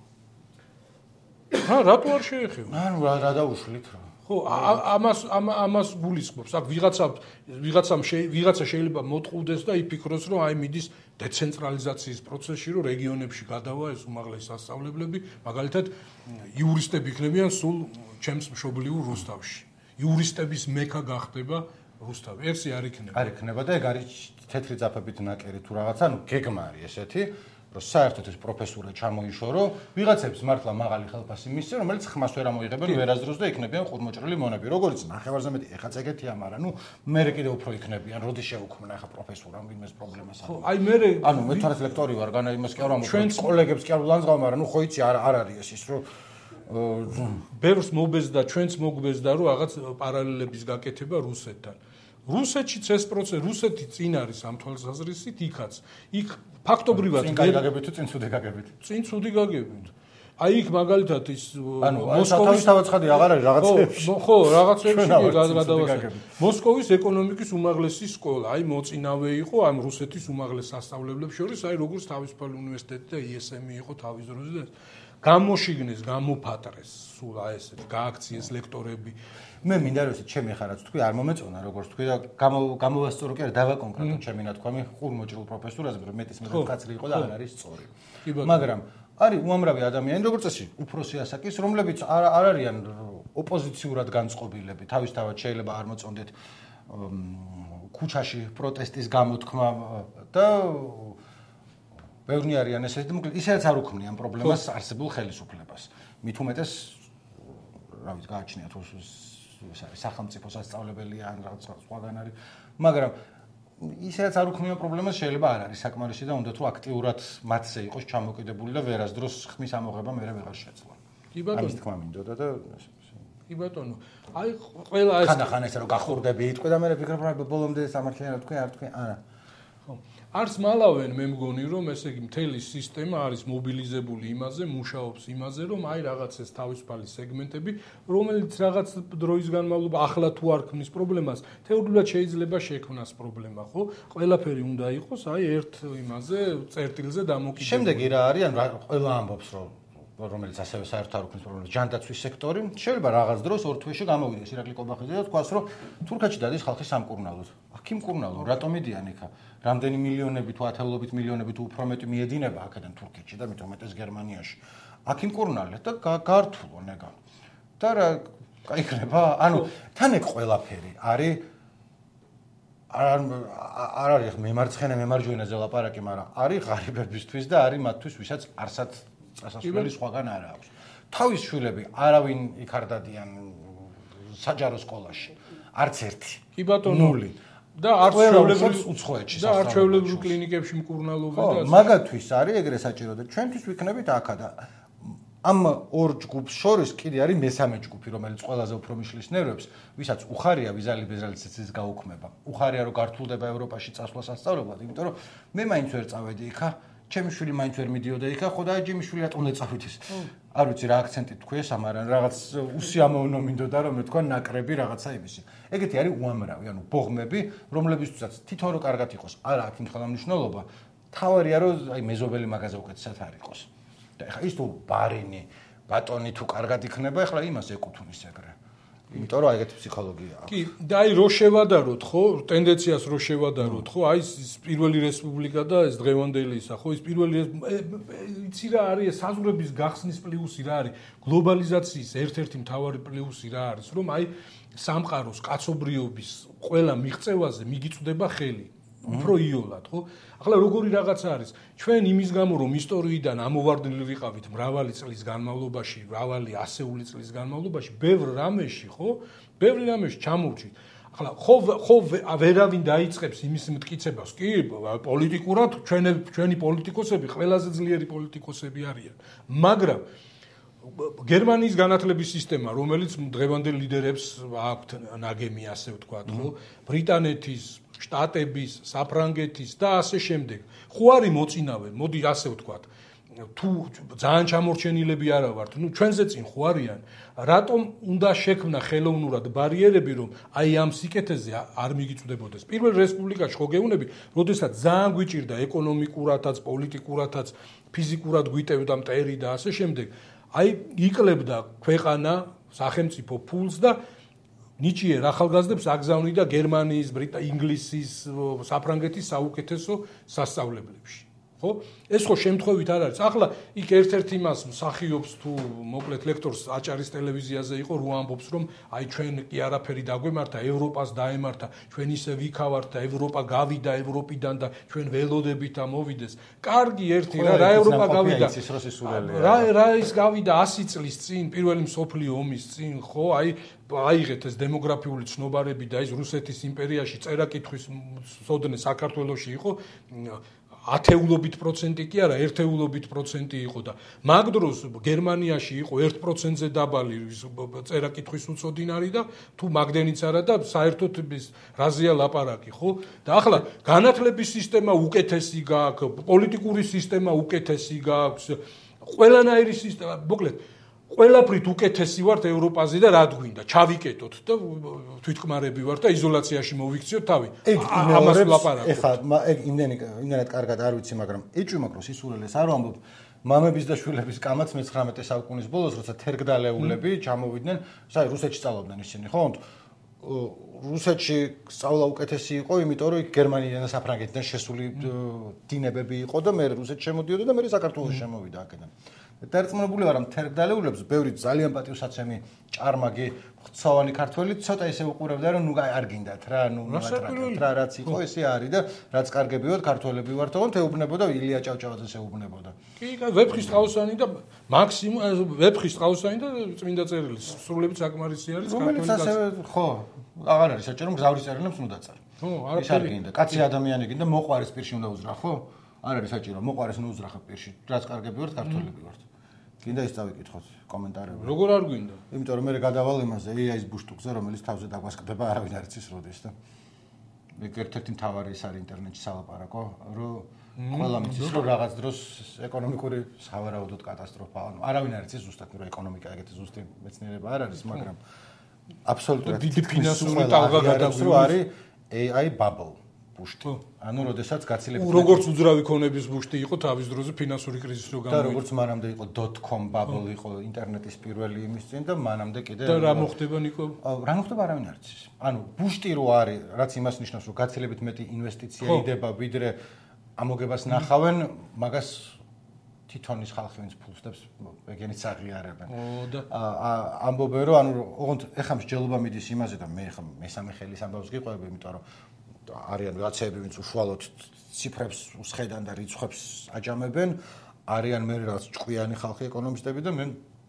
რა, რატო არ შეეხება? ანუ რა დაუშვით რა. ხო, ამას ამას გულისხმობს. აქ ვიღაცა ვიღაცამ ვიღაცა შეიძლება მოტყუდეს და იფიქროს, რომ აი მიდის დეცენტრალიზაციის პროცესში, რომ რეგიონებში გადავა ეს უმაღლესი სასწავლებლები, მაგალითად იურისტები იქნებიან სულ ჩემს მშობლიურ რუსთავში. იურისტების მექა გახდება რუსთავი. ერთსი არ იქნება. არ იქნება და ეგ არის თეთრი ძაფებით ნაკერი თუ რაღაცა, ანუ გეგმა არის ესეთი, რომ საერთოდ ეს პროფესურა ჩამოიშორო, ვიღაცებს მართლა მაღალი ხელფასი მისცენ, რომელიც ხმას ვერ ამოიღებენ ვერასდროს და იქნებიან ხურმოჭრილი მონები. როგორც ნახევარზე მეტი ეხაც ეგეთია, მაგრამ ნუ მე კიდე უფრო იქნებიან, როდის შეუქმნა ახლა პროფესურამ ვინმეს პრობლემას აქვს. ხო, აი მე ანუ მე თვითონ ლექტორი ვარ, განა იმას კი არ ამბობ, კოლეგებს კი არ ვლანძღავ, მაგრამ ნუ ხო იცი არ არ არის ეს ის, რომ ბერს მობეზდა, ჩვენც მოგვბეზდა, რომ რაღაც პარალელების გაკეთება რუსეთთან. რუსეთშიც ეს პროცესი, რუსეთი წინ არის ამ თვალსაზრისით, იქაც. იქ ფაქტობრივად წინ გაგებით თუ წინ ცუდი გაგებით? წინ ცუდი გაგებით. აი იქ მაგალითად ის მოსკოვის თავაცხადი აღარ არის რაღაცებში. ხო, რაღაცებში გადავასწრებ. მოსკოვის ეკონომიკის უმაღლესი სკოლა, აი მოწინავე იყო ამ რუსეთის უმაღლეს სასწავლებლებს შორის, აი როგორც თავისუფალი უნივერსიტეტი და ი ეს ემი იყო თავის დროზე და გამოშიგნეს, გამოფატრეს, სულ აი ესეთ გააქციეს ლექტორები. მე მინდა რომ ჩემი ხარაც თქვი არ მომეწონა როგორც თქვი და გამოვასწორო კი არა დავაკონკრეტო ჩემი ნათქვამი ხურმოჭრილ პროფესორაზე რომ მეტის მეტად კაცრი იყო და არ არის სწორი. მაგრამ არის უამრავი ადამიანი როგორც წესი უფროსი ასაკის რომლებიც არ არ არიან ოპოზიციურად განწყობილები თავისთავად შეიძლება არ მოწონდეთ ქუჩაში პროტესტის გამოთქმა და ბევრი არიან ესეთი და ისედაც არ უქმნიან პრობლემას არსებულ ხელისუფლებას. მით უმეტეს რა ვიცი გააჩნიათ ეს არის სახელმწიფო სასწავლებელია ან რაღაც სხვაგან არის მაგრამ ისედაც არ უქმნიან პრობლემას შეიძლება არ არის საკმარისი და უნდა თუ აქტიურად მათზე იყოს ჩამოკიდებული და ვერასდროს ხმის ამოღება მერე ვეღარ შეძლო. კი ბატონო. ამის თქმა მინდოდა და კი ბატონო. აი ყველა ეს ხან-ხან ესე რომ გახურდები იტყვი და მე ვფიქრობ რა ბოლომდე სამართლიანი რა თქვი არ თქვი არა. ხო. არც მალავენ მე მგონი რომ ესე იგი მთელი სისტემა არის მობილიზებული იმაზე, მუშაობს იმაზე, რომ აი რაღაც ეს თავისუფალი სეგმენტები, რომელიც რაღაც დროის განმავლობა ახლა თუ არ ქმნის პრობლემას, თეორიულად შეიძლება შექმნას პრობლემა, ხო? ყველაფერი უნდა იყოს აი ერთ იმაზე, წერტილზე დამოკიდებული. შემდეგი რა არის, ან ყველა ამბობს რომ რომელიც ასევე საერთოდ არ უქმნის პრობლემას, ჯანდაცვის სექტორი, შეიძლება რაღაც დროს ორ თვეში გამოვიდეს ირაკლი კობახიძე და თქვას, რომ თურქეთში დადის ხალხი სამკურნალოდ. აქ იმკურნალო, რატომ მიდიან იქა? რამდენი მილიონები თუ ათეულობით მილიონები თუ უფრო მეტი მიედინება აქედან თურქეთში და მით უმეტეს გერმანიაში. აქ იმკურნალეთ და გართულო ნეგა. და რა გაიქნება? ანუ თან ეგ ყველაფერი არის არ არ არის მემარცხენე მემარჯვენეზე ლაპარაკი, მაგრამ არის ღარიბებისთვის და არის მათთვის, ვისაც არსად წასასვლელი სხვაგან არ აქვს. თავის შვილები არავინ იქ არ დადიან საჯარო სკოლაში. არც ერთი. კი ბატონო. ნული. და არც ჩვეულებრივ უცხოეთში და არც ჩვეულებრივ კლინიკებში მკურნალობა და მაგათვის არის ეგრე საჭირო და ჩვენთვის ვიქნებით აქა და ამ ორ ჯგუფს შორის კიდე არის მესამე ჯგუფი, რომელიც ყველაზე უფრო მიშლის ნერვებს, ვისაც უხარია ვიზალი ბეზრალიცის გაუქმება. უხარია რომ გართულდება ევროპაში წასვლა სასწავლებლად, იმიტომ რომ მე მაინც ვერ წავედი იქა, ჩემი შვილი მაინც ვერ მიდიოდა იქა, ხო და ჩემი შვილი რატომ უნდა წავიდე ის? არ ვიცი რა აქცენტით თქვი ეს, მაგრამ რაღაც უსიამოვნო მინდოდა რომ მე თქვა ნაკრები რაღაცა იმისი. ეგეთი არის უამრავი, ანუ ბოღმები, რომლებისთვისაც თითო რო კარგად იყოს, არა აქ იმ ხელმძღვანელობა, თავარია რომ აი მეზობელი მაგაზე უკეთესად არ იყოს. და ეხლა ის თუ ბარინი, ბატონი თუ კარგად იქნება, ეხლა იმას ეკუთვნის ეგრე. იმიტომ რომ ეგეთი ფსიქოლოგია აქვს. კი, და აი რო შევადაროთ, ხო, ტენდენციას რო შევადაროთ, ხო, აი ეს პირველი რესპუბლიკა და ეს დღევანდელი ისა, ხო, ეს პირველი იცი რა არის, საზღვრების გახსნის პლუსი რა არის, გლობალიზაციის ერთ-ერთი მთავარი პლუსი რა არის, რომ აი სამყაროს კაცობრიობის ყველა მიღწევაზე მიგიწვდება ხელი. უფრო იოლად, ხო? ახლა როგორი რაღაცა არის? ჩვენ იმის გამო რომ ისტორიიდან ამოვარდნილი ვიყავით მრავალი წლის განმავლობაში, მრავალი ასეული წლის განმავლობაში, ბევრ რამეში, ხო? ბევრი რამეში ჩამოვჭით. ახლა ხო ხო ვერავინ დაიწყებს იმის მტკიცებას. კი, პოლიტიკურად ჩვენი ჩვენი პოლიტიკოსები ყველაზე ძლიერი პოლიტიკოსები არიან. მაგრამ გერმანიის განათლების სისტემა, რომელიც დღევანდელ ლიდერებს აქვთ ნაგემი, ასე ვთქვათ, ხო? ბრიტანეთის, შტატების, საფრანგეთის და ასე შემდეგ. ხო არის მოწინავე, მოდი ასე ვთქვათ. თუ ძალიან ჩამორჩენილები არა ვართ, ნუ ჩვენზე წინ ხო არიან, რატომ უნდა შექმნა ხელოვნურად ბარიერები, რომ აი ამ სიკეთეზე არ მიგიწვდებოდეს. პირველ რესპუბლიკაში ხო გეუბნები, როდესაც ძალიან გვიჭირდა ეკონომიკურადაც, პოლიტიკურადაც, ფიზიკურად გვიტევდა მტერი და ასე შემდეგ. აი იკლებდა ქვეყანა, სახელმწიფო ფულს და ნიჭიერ ახალგაზრდებს აგზავნიდა გერმანიის, ინგლისის, საფრანგეთის საუკეთესო სასწავლებლებში. ხო? ეს ხო შემთხვევით არ არის. ახლა იქ ერთ-ერთი მას მსახიობს თუ მოკლედ ლექტორს აჭარის ტელევიზიაზე იყო, რო ამბობს, რომ აი ჩვენ კი არაფერი დაგვემართა, ევროპას დაემართა, ჩვენ ისე ვიქავართ და ევროპა გავიდა ევროპიდან და ჩვენ ველოდებით ამოვიდეს. კარგი ერთი რა, რა ევროპა გავიდა. რა რა ის გავიდა ასი წლის წინ, პირველი მსოფლიო ომის წინ, ხო? აი აიღეთ ეს დემოგრაფიული ცნობარები და ის რუსეთის იმპერიაში წერა-კითხვის სოდნე საქართველოში იყო ათეულობით პროცენტი კი არა, ერთეულობით პროცენტი იყო და მაგ დროს გერმანიაში იყო ერთ პროცენტზე დაბალი წერა-კითხვის უწოდინარი და თუ მაგდენიც არა და საერთოდ რაზეა ლაპარაკი, ხო? და ახლა განათლების სისტემა უკეთესი გააქვს, პოლიტიკური სისტემა უკეთესი გააქვს, ყველანაირი სისტემა, მოკლედ ყველაფრით უკეთესი ვართ ევროპაზე და რა გვინდა, ჩავიკეტოთ და თვითკმარები ვართ და იზოლაციაში მოვიქციოთ თავი. ამას ლაპარაკობ. ეხლა ეგ იმდენი იმდენად კარგად არ ვიცი, მაგრამ ეჭვმაკროს ისურელეს არ ვამბობ მამების და შვილების კამაც მეცხრამეტე საუკუნის ბოლოს, როცა თერგდალეულები ჩამოვიდნენ, საერთოდ რუსეთში სწავლობდნენ ისინი, ხო? რუსეთში სწავლა უკეთესი იყო, იმიტომ რომ იქ გერმანიიდან და საფრანგეთიდან შესული დინებები იყო და მე რუსეთში შემოდიოდა და მე საქართველოში შემოვიდა აქედან. დარწმუნებული ვარ, რომ თერგდალეულებს ბევრი ძალიან პატივსაცემი ჭარმაგი ხცოვანი ქართველი ცოტა ისე უყურებდა, რომ ნუ არ გინდათ რა, ნუ ნატრაკეთ რა, რაც იყო ესე არის და რაც კარგები ვართ, ქართველები ვართ, თქო, ეუბნებოდა ილია ჭავჭავაძეს ეუბნებოდა. კი, ვეფხის ტყავსანი და მაქსიმუმ ვეფხის ტყავსანი და წმინდა წერილი, სრულებით საკმარისი არის ქართველი. რომელიც ასევე ხო, აღარ არის საჭირო, მგზავრის წერილებს ნუ დაწერ. ხო, არ გინდა, კაცი ადამიანი გინდა, მოყვარის პირში უნდა უზრახ, ხო? არ არის საჭირო, მოყვარის ნუ უზრახებ პირში, რაც კარგები ვართ, ქართველები ვართ. გინდა ის დავიკითხოთ კომენტარებში. როგორ არ გვინდა? იმიტომ რომ მე გადავალ იმაზე ე აის ბუშტუკზე, რომელიც თავზე დაგვასკდება, არავინ არ იცის როდის და ეგ ერთ-ერთი მთავარი ის არის ინტერნეტში სალაპარაკო, რომ ყველა მიცის რომ რაღაც დროს ეკონომიკური სავარაუდოდ კატასტროფა, ანუ არავინ არ იცის ზუსტად რომ ეკონომიკა ეგეთი ზუსტი მეცნიერება არ არის, მაგრამ აბსოლუტურად დიდი ფინანსური ტალღა გადაგვიყვანს, რომ არის ე აი bubble. ბუშტი. ანუ როდესაც გაცილებით როგორც უძრავი ქონების ბუშტი იყო თავის დროზე ფინანსური კრიზისი რო გამოვიდა. და როგორც მანამდე იყო dot-com bubble იყო ინტერნეტის პირველი იმის წინ და მანამდე კიდე და რა მოხდება ნიკო? რა მოხდება არავინ არ იცის. ანუ ბუშტი რო არის, რაც იმას ნიშნავს, რომ გაცილებით მეტი ინვესტიცია იდება, ვიდრე ამოგებას ნახავენ, მაგას თითონის ხალხი ვინც ფულსდებს ეგენიც აღიარებენ. ო და ამბობენ რომ ანუ ოღონდ ეხლა მსჯელობა მიდის იმაზე და მე ეხლა მესამე ხელის ამბავს გიყვები, იმიტომ რომ არიან ვიღაცები ვინც უშუალოდ ციფრებს უსხედან და რიცხვებს აჯამებენ, არიან მე რაღაც ჭკვიანი ხალხი ეკონომისტები და მე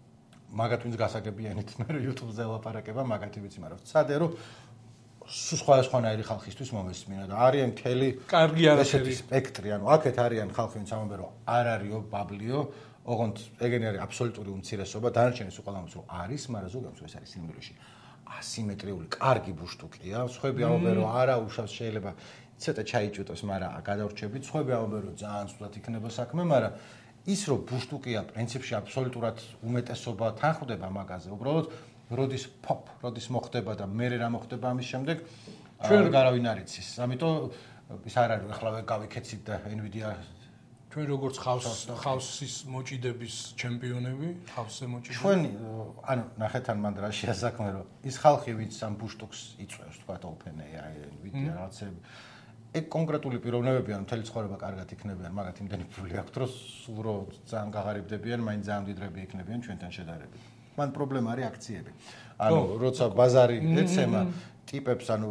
მაგათ ვინც გასაგებიანით მე YouTube-ზე ელაპარაკება მაგათი ვიცი, მაგრამ ვცადე რომ სხვადასხვანაირი ხალხისთვის მომესმინა და არიან მთელი კარგი არაფერი სპექტრი, ანუ აქეთ არიან ხალხი ვინც ამბობენ რომ არ არისო ბაბლიო, ოღონდ ეგენი არის აბსოლუტური უმცირესობა, დანარჩენი სულ ყველამ რომ არის, მაგრამ ზოგადად ეს არის სიმდიდრეში ასიმეტრიული კარგი ბუშტუკია, სხვები ამბობენ რომ არა უშავს შეიძლება ცოტა ჩაიჭუტოს, მაგრამ გადავრჩებით, სხვები ამბობენ რომ ძალიან სულად იქნება საქმე, მაგრამ ის რომ ბუშტუკია პრინციპში აბსოლუტურად უმეტესობა თან ხვდება მაგაზე, უბრალოდ როდის pop, როდის მოხდება და მე რა მოხდება ამის შემდეგ ჩვენ გარავინ არ იცის. ამიტომ ის არ არის ეხლა გავიქეცით და Nvidia ჩვენ როგორც ხავს ხავსის მოჭიდების ჩემპიონები, ხავსზე მოჭიდები. ჩვენ ანუ ნახეთ ან მანდ რაშია საქმე რომ ის ხალხი ვინც ამ ბუშტუქს იწვევს, თქვა OpenAI, Nvidia რაღაცები ეგ კონკრეტული პიროვნებები ან მთელი ცხოვრება კარგად იქნებიან, მაგათ იმდენი ფული აქვთ, რომ სულ რო ძალიან გაღარიბდებიან, მაინც ძალიან მდიდრები იქნებიან ჩვენთან შედარებით. მან პრობლემა არის აქციები. ანუ როცა ბაზარი ეცემა ტიპებს, ანუ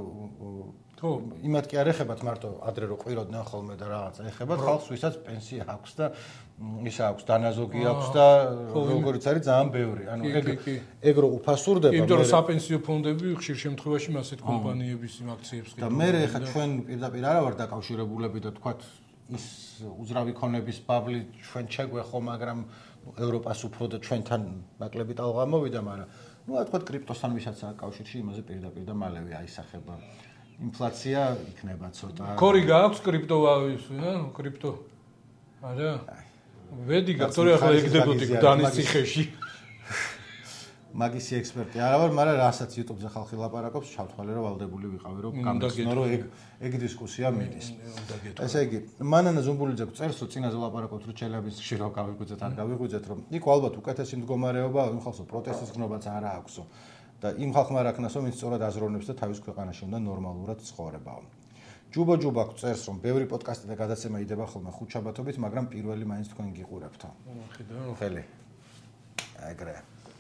ხო, იმათ კი არ ეხებათ მარტო ადრე რო ყვიროდნენ ხოლმე და რაღაცა ეხებათ ხალხს, ვისაც პენსია აქვს და ისა აქვს, დანაზოგი აქვს და როგორც არის ძალიან ბევრი. ანუ ეგ ეგ რო უფასურდება. იმიტომ რომ საპენსიო ფონდები ხშირ შემთხვევაში მასეთ კომპანიების იმ აქციებს და მე ეხლა ჩვენ პირდაპირ არა ვარ დაკავშირებულები და თქვათ ის უძრავი ქონების ბაბლი ჩვენ შეგვეხო, მაგრამ ევროპას უფრო და ჩვენთან ნაკლები ტალღა მოვიდა, მაგრამ ну а თქვათ კრიპტოსთან ვისაც აკავშირში იმაზე პირდაპირ და მალევე აისახება. ინფლაცია იქნება ცოტა. ქორი გააქვს კრიპტოვის, რა, კრიპტო. არა. ვედი გაქტორი ახლა ეგდებოდი გდანის ციხეში. მაგისი ექსპერტი არა ვარ, მაგრამ რასაც YouTube-ზე ხალხი ლაპარაკობს, ჩავთვალე რომ ვალდებული ვიყავი რომ გამიგზნო რომ ეგ ეგ დისკუსია მიდის. ესე იგი, მანანა ზუმბულიძე წერს რომ წინაზე ლაპარაკობთ რომ ჩელიაბინსკში რო გავიგვიძეთ, არ გავიგვიძეთ, რომ იქ ალბათ უკეთესი მდგომარეობა, იმ ხალხს პროტესტის გნობაც არ აქვსო. და იმ ხალხმა არ აქნასო, ვინც სწორად აზროვნებს და თავის ქვეყანაში უნდა ნორმალურად ცხოვრებაო. ჯუბო-ჯუბა წერს რომ ბევრი პოდკასტი და გადაცემა იდება ხოლმე ხუთშაბათობით, მაგრამ პირველი მაინც თქვენ გიყურებთო. ხედავ. ხელი. ეგრე.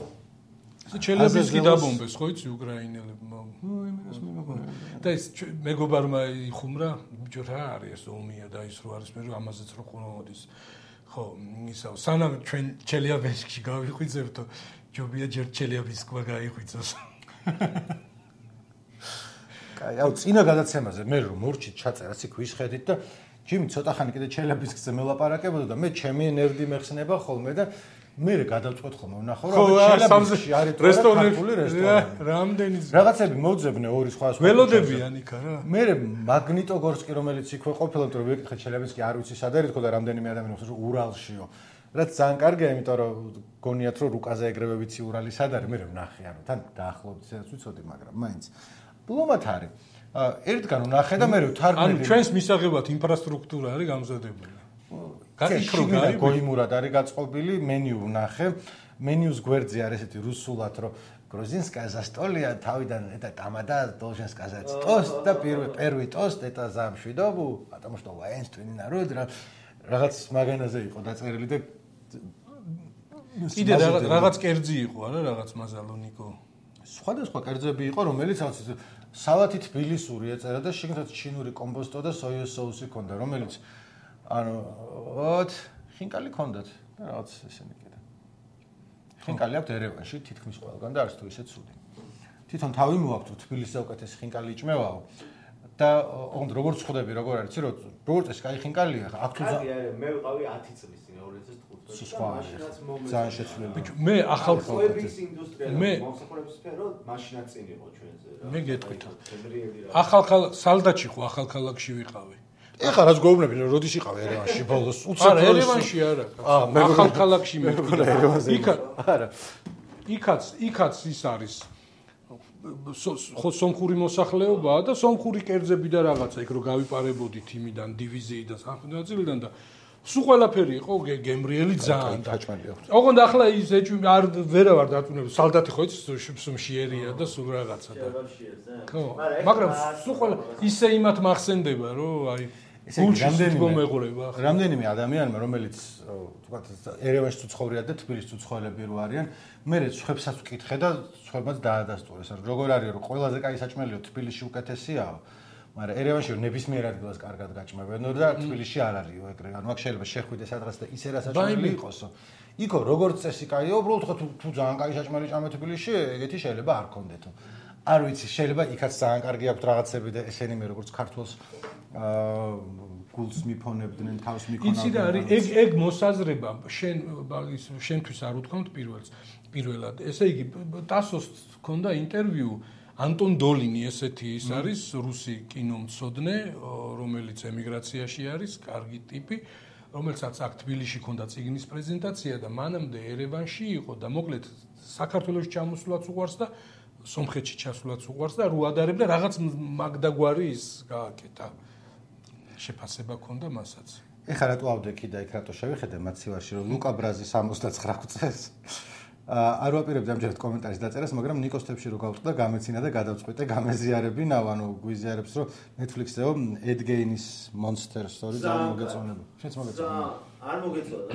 ჩელიაბინსკი დაბომბეს, ხო იცი უკრაინელებმა. ნუ იმას მე მეგონა. და ეს მეგობარმა იხუმრა, ბიჭო რა არის ეს ომია და ის რო არის მე რომ ამაზეც რო ხომოდის. ხო, ისა სანამ ჩვენ ჩელიაბინსკში გავიხვიძებთო, ჯობია ჯერ ჩელიაბინსკმა გაიხვიძოს. კაი, აუ წინა გადაცემაზე მე რომ მორჩით ჩაწერას იქ ვისხედით და ჯიმი ცოტა ხანი კიდე ჩელიაბინსკზე მელაპარაკებოდა და მე ჩემი ნერდი მეხსნება ხოლმე და მე გადავწყვეტ ხოლმე ვნახო რომ ჩელიაბინსკში არის რესტორანი რესტორანი რამდენი რაღაცები მოძებნე ორი სხვა სხვა ველოდებიან იქ არა მე მაგნიტოგორსკი რომელიც იქვე ყოფილა იმიტომ რომ ვეკითხე ჩელიაბინსკი არ ვიცი სად არის თქო და რამდენიმე ადამიანი ხსოვს რომ ურალშიო რაც ძალიან კარგია იმიტომ რომ გონიათ რომ რუკაზე ეგრევე ვიცი ურალი სად არის მე ვნახე ანუ თან დაახლოებით სადაც ვიცოდი მაგრამ მაინც ბლომათ არის ერთგან ვნახე და მე ვთარგმნი ანუ ჩვენს მისაღებად ინფრასტრუქტურა არის გამზადებული გაკითხრო გოიმურად არის გაწყობილი მენიუ ვნახე მენიუს გვერდზე არის ესეთი რუსულად რომ Грузинская застолье თავიდან это тамада должен сказать тост და первый первый тост это за мშვიდობу потому что воинственный народ რაღაც მაგანაზე იყო დაწერილი და კიდე რაღაც კერძი იყო არა რაღაც მაზალონიკო სხვადასხვა კერძები იყო რომელიც სალათი თბილისური ეწერა და შიგნით ჩინური კომბოსტო და სოიოს соуსი ჰქონდა რომელიც ანუ ოთ ხინკალი ჰქონდათ და რაღაც ესენი კიდე ხინკალი აქვს ერევანში თითქმის ყველგან და არც თუ ისე ცუდი თვითონ თავი მოაქვს თბილისზე უკეთესი ხინკალი იჭმევაო და ოღონდ როგორც ხვდები როგორ არის ცი როგორც ეს кай ხინკალია აქ თუ მე ვიყავი ათი წლის წინ ორი ათას თხუთმეტი სხვა ძალიან შეცვლილი მე ახალ ხოების ინდუსტრია და მომსახურების სფერო მაშინაც წინ იყო ჩვენზე რა მე გეტყვით ახალ სალდაჩი ხო ახალ ქალაქში ვიყავი ეხლა რაც გვეუბნები რომ როდის იყავი ერევანში ბოლოს უცებ არა ერევანში არა ახალ ქალაქში მე ერევანზე იქ არა იქაც იქაც ის არის ხო სომხური მოსახლეობაა და სომხური კერძები და რაღაცა იქ რო გავიპარებოდით იმიდან დივიზიიდან სამხედრო-ნაწილიდან და სულ ყველაფერი იყო გემრიელი ძალიან დაჭმელი აქვს ოღონდ ახლა ის ეჭვი არ ვერა ვარ დაწუნებული სალდათი ხო იცი სუმშიერია და სულ რაღაცა და ხო მაგრამ სულ ყველა ისე იმათ მახსენდება რომ აი ესე იგი რამდენიმე მეღურება რამდენიმე ადამიანმა რომელიც თქვათ ერევანში უცხოვრია და თბილისში უცხოვრები რო არიან მე ხვებსაც ვკითხე და ხვებაც დაადასტურეს როგორ არის რომ ყველაზე კაი საჭმელიო თბილისში უკეთესიაო მაგრამ ერევანში ნებისმიერ ადგილას კარგად გაჭმევენო და თბილისში არ არისო ეგრე ანუ აქ შეიძლება შეხვიდე სადღაც და ისე რა საჭმელი იყოსო იქო როგორც წესი კაიო უბრალოდ ხო თუ ძალიან კაი საჭმელი ჭამე თბილისში ეგეთი შეიძლება არ კონდეთო არ ვიცი შეიძლება იქაც ძალიან კარგი აქვს რაღაცები და ესენი მე როგორც ქართულს აა გულს მიფონებდნენ თავს მიქონავდნენ იცი რა არის ეგ ეგ მოსაზრება შენ ის შენთვის არ უთქვამთ პირველს პირველად ესე იგი ტასოს ჰქონდა ინტერვიუ ანტონ დოლინი ესეთი ის არის რუსი კინომცოდნე რომელიც ემიგრაციაში არის კარგი ტიპი რომელსაც აქ თბილისში ჰქონდა წიგნის პრეზენტაცია და მანამდე ერევანში იყო და მოკლედ საქართველოში ჩამოსვლაც უყვარს და სომხეთში ჩასვლაც უყვარს და რო ადარებდა რაღაც მაგდაგვარი ის გააკეთა შეფასება ქონდა მასაც ეხლა რატო ავდექი და იქ რატო შევიხედე მაცივარში რომ ლუკა ბრაზი სამოცდაცხრა წელს არ ვაპირებდი ამჯერად კომენტარის დაწერას მაგრამ ნიკოს თებში რო გავწყდა გამეცინა და გადავწყვიტე გამეზიარებინავ ანუ გვიზიარებს რომ Netflix-ეო Ed Gein-ის Monster Story ძალიან მოგეწონება შენც მოგეწონება არ მოგეწონა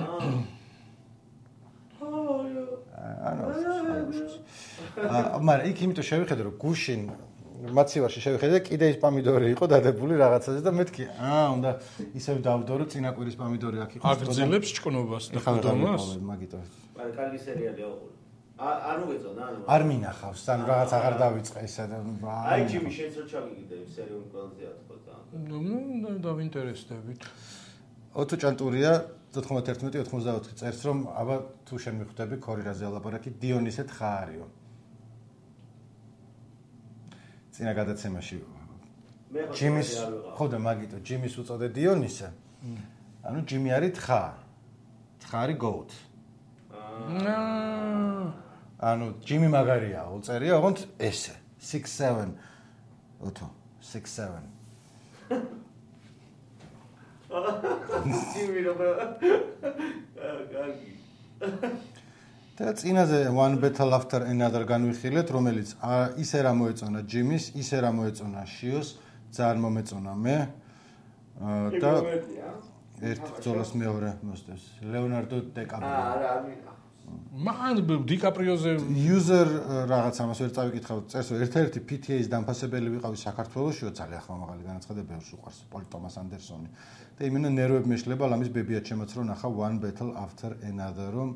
ანუ მაგრამ იქ იმიტომ შევიხედე რომ გუშინ მაცივარში შევიხედე და კიდე ის პომიდორი იყო დადებული რაღაცაზე და მეთქი აა უნდა ისევ დავდო რომ წინაკვირის პომიდორი აქ იყო აგრძელებს ჭკნობას და ხდომას მაგიტო მაგრამ კარგი სერიალია ოღონდ არ მოგეწონა ანუ არ მინახავს ანუ რაღაც აღარ დავიწყე ისა და აი ჯიმი შენც რო ჩაგიგდე სერიალი ყველაზე ათქო და ნუ დავინტერესდებით ოთო ჭანტურია ოთხმოცდაერთმეტი ოცდაოთხი წერს რომ აბა თუ შენ მიხვდები ქორირაზე ალაპარაკი დიონისე თხა არისო წინა გადაცემაში ჯიმის ხო და მაგიტო ჯიმის უწოდე დიონისე ანუ ჯიმი არის თხა თხა არის goat ანუ ჯიმი მაგარია უწერია ოღონდ ესე six seven ოთო six seven ჯიმი რა კარგი და წინაზე one battle after another განვიხილეთ, რომელიც ისე რა მოეწონა ჯიმის, ისე რა მოეწონა შიოს, ძალიან მომეწონა მე. და ერთ ბრძოლას მეორე მოსდევს. ლეონარდო დიკაპრიო. არა, არ მინახავს. მან დიკაპრიოზე user რაღაც ამას ვერ წავიკითხავ, წერს რომ ერთ-ერთი P T A-ის დამფასებელი ვიყავი საქართველოსშიო, ძალიან ხმამაღალი განაცხადა, ბევრს უყვარს პოლ ტომას ანდერსონი. და იმენა ნერვები მეშლება, ამის ბებიად შემოც რომ ნახა one battle after another რომ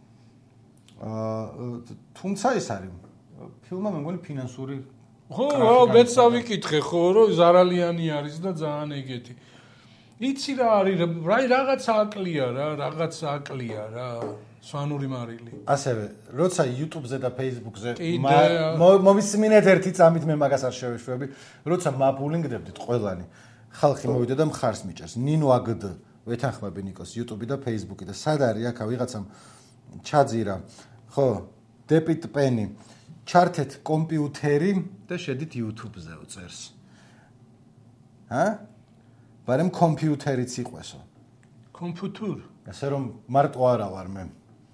თუმცა ეს არის ფილმმა მე მგონი ფინანსური ხო რა მეც ავიკითხე ხო რომ ზარალიანი არის და ძალიან ეგეთი იცი რა არის რა რაღაც აკლია რა რაღაც აკლია რა სვანური მარილი ასევე როცა YouTube-ზე და Facebook-ზე მომისმინეთ ერთი წამით მე მაგას არ შევეშვები როცა მაბულინგდებდით ყველანი ხალხი მოვიდა და მხარს მიჭერს ნინო აგდ ვეთანხმები ნიკოს YouTube და Facebook-ი და სად არის აქა ვიღაცამ ჩაძირა ხო დეპიტ პენი ჩართეთ კომპიუტერი და შედით YouTube-ზე უწერს ჰა ბარემ კომპიუტერიც იყვესო კომპიუტერ ასე რომ მარტო არა ვარ მე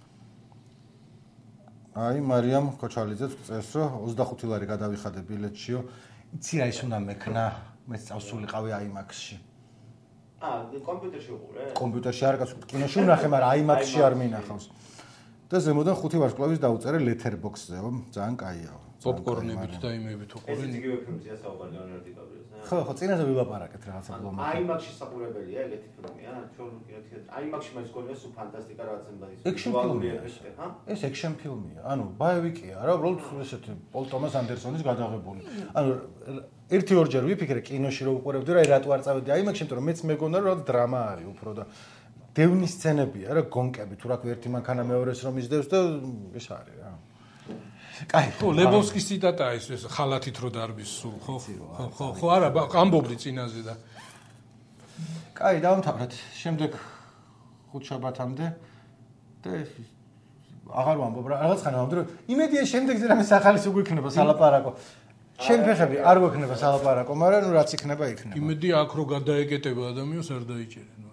აი მარიამ ქოჩალიძეც წერს რომ ოცდახუთი ლარი გადავიხადე ბილეთშიო იცი რა ის უნდა მექნა მეც წავსულიყავი აიმაქსში აა კომპიუტერში უყურე კომპიუტერში არ გასულ კინოში ვნახე მაგრამ აიმაქსში არ მინახავს და ზემოდან ხუთი ვარსკვლავის დაუწერე ლეთერბოქსზეო ძალიან კაიაო პოპკორნებით და იმებით უყურე ეს იგივე ფილმზეა საუბარი ლეონარდო დიკაპრიოს ხო ხო წინაზე ვილაპარაკეთ რაღაცა ბლომი აიმაქსში საყურებელია ეგეთი ფილმია ჩვენ აიმაქსში მას გონია სუ ფანტასტიკა რაღაცა ის ექშენ ფილმია ეს ექშენ ფილმია ანუ ბაევიკია რა უბრალოდ ესეთი პოლ ტომას ანდერსონის გადაღებული ანუ ერთი ორჯერ ვიფიქრე კინოში რომ უყურებდი რა რატო არ წავედი აიმაქსში იმიტომ რომ მეც მეგონა რომ დრამა არის უფრო და დევნის სცენებია რა გონკები თუ რა ქვია ერთი მანქანა მეორეს რომ ისდევს და ეს არის რა კაი ხო ლებოვსკის ციტატაა ეს ხალათით რო დარბის სულ ხო ხო ხო არა ამბობდი წინაზე და კაი დავამთავრეთ შემდეგ ხუთშაბათამდე და აღარ ვამბობ რა რაღაც ხანა ვამბობ რომ იმედია შემდეგზე რამე სახალის უგვიქნება სალაპარაკო ჩემ ფეხები არ გვექნება სალაპარაკო მაგრამ ნუ რაც იქნება იქნება იმედია აქ რო გადაეკეტება ადამიანს არ დაიჭერენ